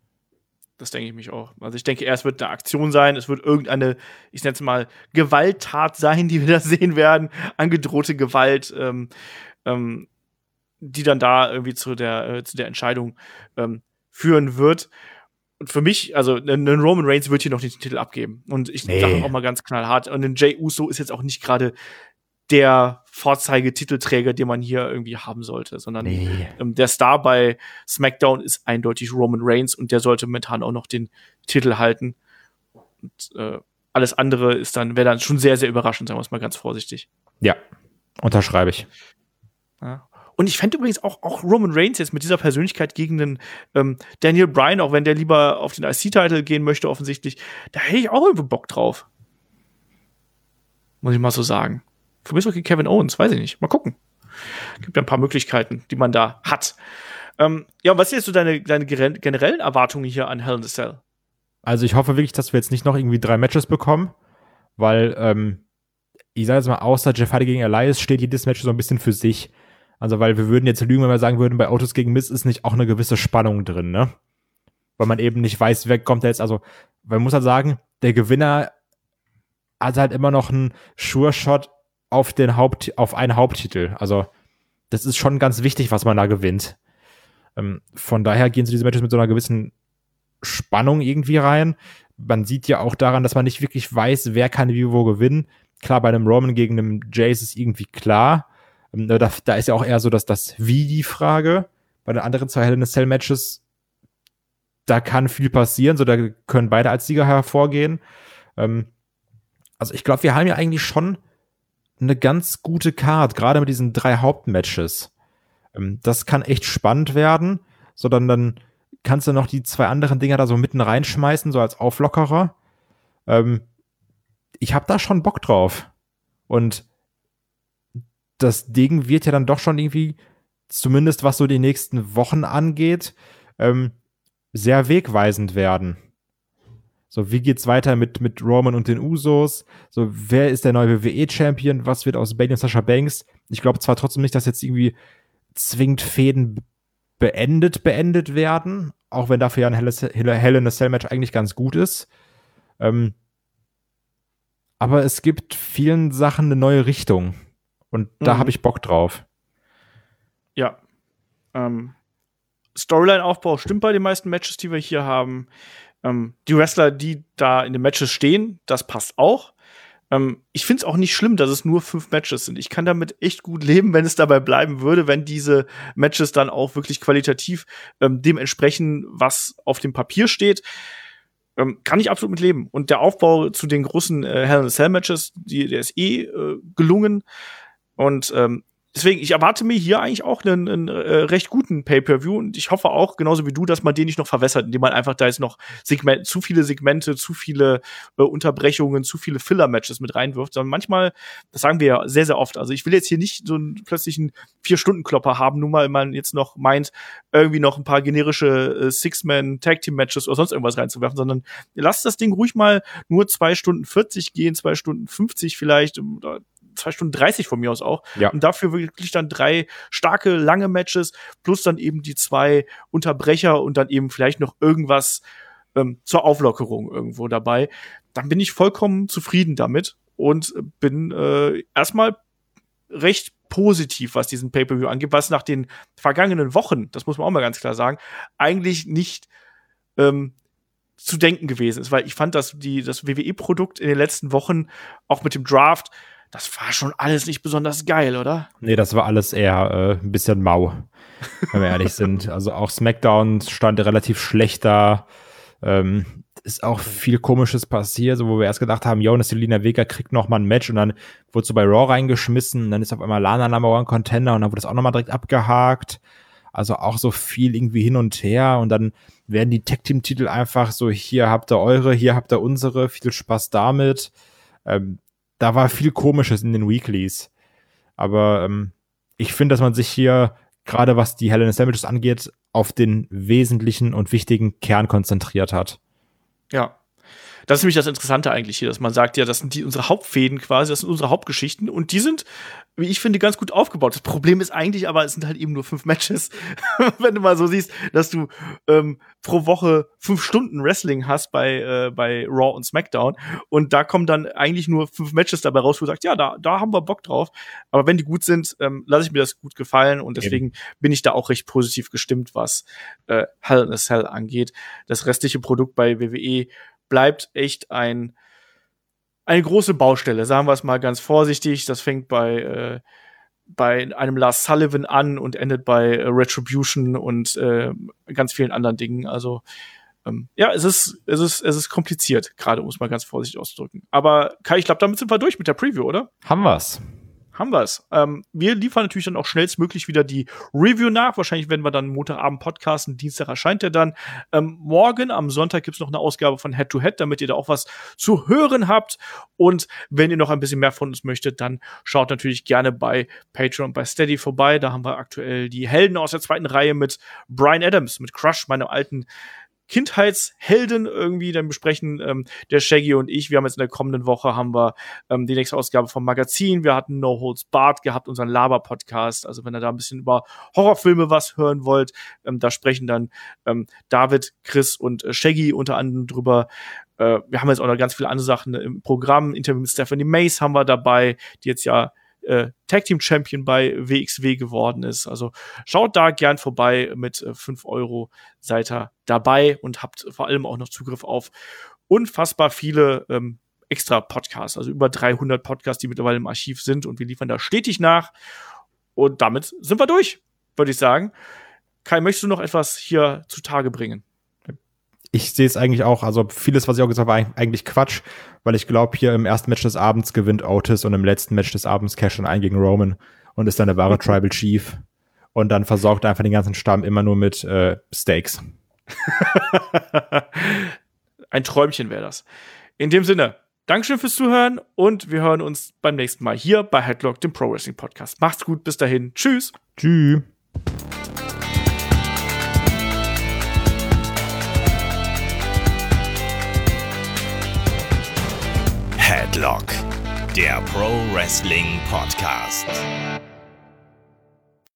Das denke ich mich auch. Also ich denke, erst wird eine Aktion sein, es wird irgendeine, ich nenne es mal, Gewalttat sein, die wir da sehen werden, angedrohte Gewalt, ähm, ähm, die dann da irgendwie zu der, äh, zu der Entscheidung ähm, führen wird. Und für mich, also ein Roman Reigns wird hier noch den Titel abgeben. Und ich Nee. sage auch mal ganz knallhart. Und ein Jey Uso ist jetzt auch nicht gerade der Vorzeige-Titelträger, den man hier irgendwie haben sollte, sondern Nee. ähm, der Star bei SmackDown ist eindeutig Roman Reigns und der sollte momentan auch noch den Titel halten. Und äh, alles andere ist dann, wäre dann schon sehr, sehr überraschend, sagen wir es mal ganz vorsichtig. Ja, unterschreibe ich. Ja. Und ich fände übrigens auch, auch Roman Reigns jetzt mit dieser Persönlichkeit gegen den ähm, Daniel Bryan, auch wenn der lieber auf den I C-Titel gehen möchte, offensichtlich, da hätte ich auch irgendwie Bock drauf. Muss ich mal so sagen. Für mich ist auch gegen Kevin Owens, weiß ich nicht. Mal gucken. Gibt ja ein paar Möglichkeiten, die man da hat. Ähm, ja, was sind jetzt so deine, deine generellen Erwartungen hier an Hell in a Cell? Also ich hoffe wirklich, dass wir jetzt nicht noch irgendwie drei Matches bekommen, weil, ähm, ich sage jetzt mal, außer Jeff Hardy gegen Elias steht jedes Match so ein bisschen für sich. Also weil wir würden jetzt lügen, wenn wir sagen würden, bei Otis gegen Miz ist nicht auch eine gewisse Spannung drin, ne? Weil man eben nicht weiß, wer kommt da jetzt. Also man muss halt sagen, der Gewinner hat halt immer noch einen Sure-Shot auf den Haupt, auf einen Haupttitel. Also das ist schon ganz wichtig, was man da gewinnt. Ähm, von daher gehen so diese Matches mit so einer gewissen Spannung irgendwie rein. Man sieht ja auch daran, dass man nicht wirklich weiß, wer kann wie wo gewinnen. Klar, bei einem Roman gegen einem Jay ist es irgendwie klar. Ähm, da, da ist ja auch eher so, dass das Wie die Frage. Bei den anderen zwei Hell in a Cell Matches, da kann viel passieren. So, da können beide als Sieger hervorgehen. Ähm, also ich glaube, wir haben ja eigentlich schon eine ganz gute Card, gerade mit diesen drei Hauptmatches. Ähm, das kann echt spannend werden. So, dann, dann kannst du noch die zwei anderen Dinger da so mitten reinschmeißen, so als Auflockerer. Ähm, ich habe da schon Bock drauf. Und das Ding wird ja dann doch schon irgendwie, zumindest was so die nächsten Wochen angeht, ähm, sehr wegweisend werden. So, wie geht's weiter mit, mit Roman und den Usos? So, wer ist der neue W W E-Champion? Was wird aus Bayley und Sasha Banks? Ich glaube zwar trotzdem nicht, dass jetzt irgendwie zwingend Fäden beendet, beendet werden, auch wenn dafür ja ein Hell in a Cell Match eigentlich ganz gut ist. Ähm, aber es gibt vielen Sachen eine neue Richtung. Und da Mhm. habe ich Bock drauf. Ja. Ähm, Storyline-Aufbau stimmt bei den meisten Matches, die wir hier haben. Ähm, die Wrestler, die da in den Matches stehen, das passt auch. Ähm, ich finde es auch nicht schlimm, dass es nur fünf Matches sind. Ich kann damit echt gut leben, wenn es dabei bleiben würde, wenn diese Matches dann auch wirklich qualitativ ähm, dem entsprechen, was auf dem Papier steht. Ähm, kann ich absolut mit leben. Und der Aufbau zu den großen äh, Hell in a Cell Matches, die, der ist eh äh, gelungen. Und ähm, deswegen, ich erwarte mir hier eigentlich auch einen, einen äh, recht guten Pay-Per-View und ich hoffe auch, genauso wie du, dass man den nicht noch verwässert, indem man einfach da jetzt noch Segment, zu viele Segmente, zu viele äh, Unterbrechungen, zu viele Filler-Matches mit reinwirft, sondern manchmal, das sagen wir ja sehr, sehr oft, also ich will jetzt hier nicht so einen plötzlichen Vier-Stunden-Klopper haben, nur weil man jetzt noch meint, irgendwie noch ein paar generische äh, Six-Man-Tag-Team-Matches oder sonst irgendwas reinzuwerfen, sondern lasst das Ding ruhig mal nur zwei Stunden vierzig gehen, zwei Stunden fünfzig vielleicht, oder zwei Stunden dreißig von mir aus auch. Ja. Und dafür wirklich dann drei starke, lange Matches, plus dann eben die zwei Unterbrecher und dann eben vielleicht noch irgendwas ähm, zur Auflockerung irgendwo dabei. Dann bin ich vollkommen zufrieden damit und bin äh, erstmal recht positiv, was diesen Pay-Per-View angeht, was nach den vergangenen Wochen, das muss man auch mal ganz klar sagen, eigentlich nicht ähm, zu denken gewesen ist, weil ich fand, dass die, das W W E-Produkt in den letzten Wochen, auch mit dem Draft, das war schon alles nicht besonders geil, oder? Nee, das war alles eher äh, ein bisschen mau, wenn wir ehrlich sind. Also auch SmackDown stand relativ schlecht da. Ähm, ist auch viel Komisches passiert, so wo wir erst gedacht haben, jo, Selina Vega kriegt noch mal ein Match und dann wurde so bei Raw reingeschmissen und dann ist auf einmal Lana Number One Contender und dann wurde das auch noch mal direkt abgehakt. Also auch so viel irgendwie hin und her und dann werden die Tag-Team-Titel einfach so, hier habt ihr eure, hier habt ihr unsere, viel Spaß damit. Ähm, Da war viel Komisches in den Weeklies. Aber ähm, ich finde, dass man sich hier, gerade was die Hell in a Cell Matches angeht, auf den wesentlichen und wichtigen Kern konzentriert hat. Ja. Das ist nämlich das Interessante eigentlich hier, dass man sagt, ja, das sind die unsere Hauptfäden quasi, das sind unsere Hauptgeschichten und die sind, wie ich finde, ganz gut aufgebaut. Das Problem ist eigentlich aber, es sind halt eben nur fünf Matches. Wenn du mal so siehst, dass du ähm, pro Woche fünf Stunden Wrestling hast bei, äh, bei Raw und SmackDown und da kommen dann eigentlich nur fünf Matches dabei raus, wo du sagst, ja, da, da haben wir Bock drauf. Aber wenn die gut sind, ähm, lasse ich mir das gut gefallen und deswegen Eben. bin ich da auch recht positiv gestimmt, was äh, Hell in a Cell angeht. Das restliche Produkt bei W W E bleibt echt ein eine große Baustelle, sagen wir es mal ganz vorsichtig. Das fängt bei äh, bei einem Lars Sullivan an und endet bei äh, Retribution und äh, ganz vielen anderen Dingen. Also ähm, ja, es ist es ist es ist kompliziert, gerade um es mal ganz vorsichtig auszudrücken. Aber Kai, ich glaube, damit sind wir durch mit der Preview, oder? Haben wir's. Haben wir's. Ähm, wir liefern natürlich dann auch schnellstmöglich wieder die Review nach. Wahrscheinlich werden wir dann Montagabend podcasten. Dienstag erscheint der dann. Ähm, morgen am Sonntag gibt's noch eine Ausgabe von Head to Head, damit ihr da auch was zu hören habt. Und wenn ihr noch ein bisschen mehr von uns möchtet, dann schaut natürlich gerne bei Patreon und bei Steady vorbei. Da haben wir aktuell die Helden aus der zweiten Reihe mit Bryan Adams, mit Crush, meinem alten Kindheitshelden irgendwie dann besprechen, ähm, der Shaggy und ich. Wir haben jetzt in der kommenden Woche haben wir ähm, die nächste Ausgabe vom Magazin. Wir hatten No Holds Barred gehabt, unseren Laber-Podcast. Also wenn ihr da ein bisschen über Horrorfilme was hören wollt, ähm, da sprechen dann ähm, David, Chris und äh, Shaggy unter anderem drüber. Äh, wir haben jetzt auch noch ganz viele andere Sachen im Programm. Interview mit Stephanie Mace haben wir dabei, die jetzt ja Äh, Tag Team Champion bei W X W geworden ist. Also schaut da gern vorbei, mit äh, fünf Euro seid ihr dabei und habt vor allem auch noch Zugriff auf unfassbar viele ähm, extra Podcasts, also über dreihundert Podcasts, die mittlerweile im Archiv sind und wir liefern da stetig nach und damit sind wir durch, würde ich sagen. Kai, möchtest du noch etwas hier zutage bringen? Ich sehe es eigentlich auch, also vieles, was ich auch gesagt habe, war eigentlich Quatsch, weil ich glaube, hier im ersten Match des Abends gewinnt Otis und im letzten Match des Abends Cash ein gegen Roman und ist dann der wahre Tribal Chief und dann versorgt er einfach den ganzen Stamm immer nur mit äh, Steaks. Ein Träumchen wäre das. In dem Sinne, Dankeschön fürs Zuhören und wir hören uns beim nächsten Mal hier bei Headlock, dem Pro Wrestling Podcast. Macht's gut, bis dahin. Tschüss. Tschüss. Headlock, der Pro Wrestling Podcast.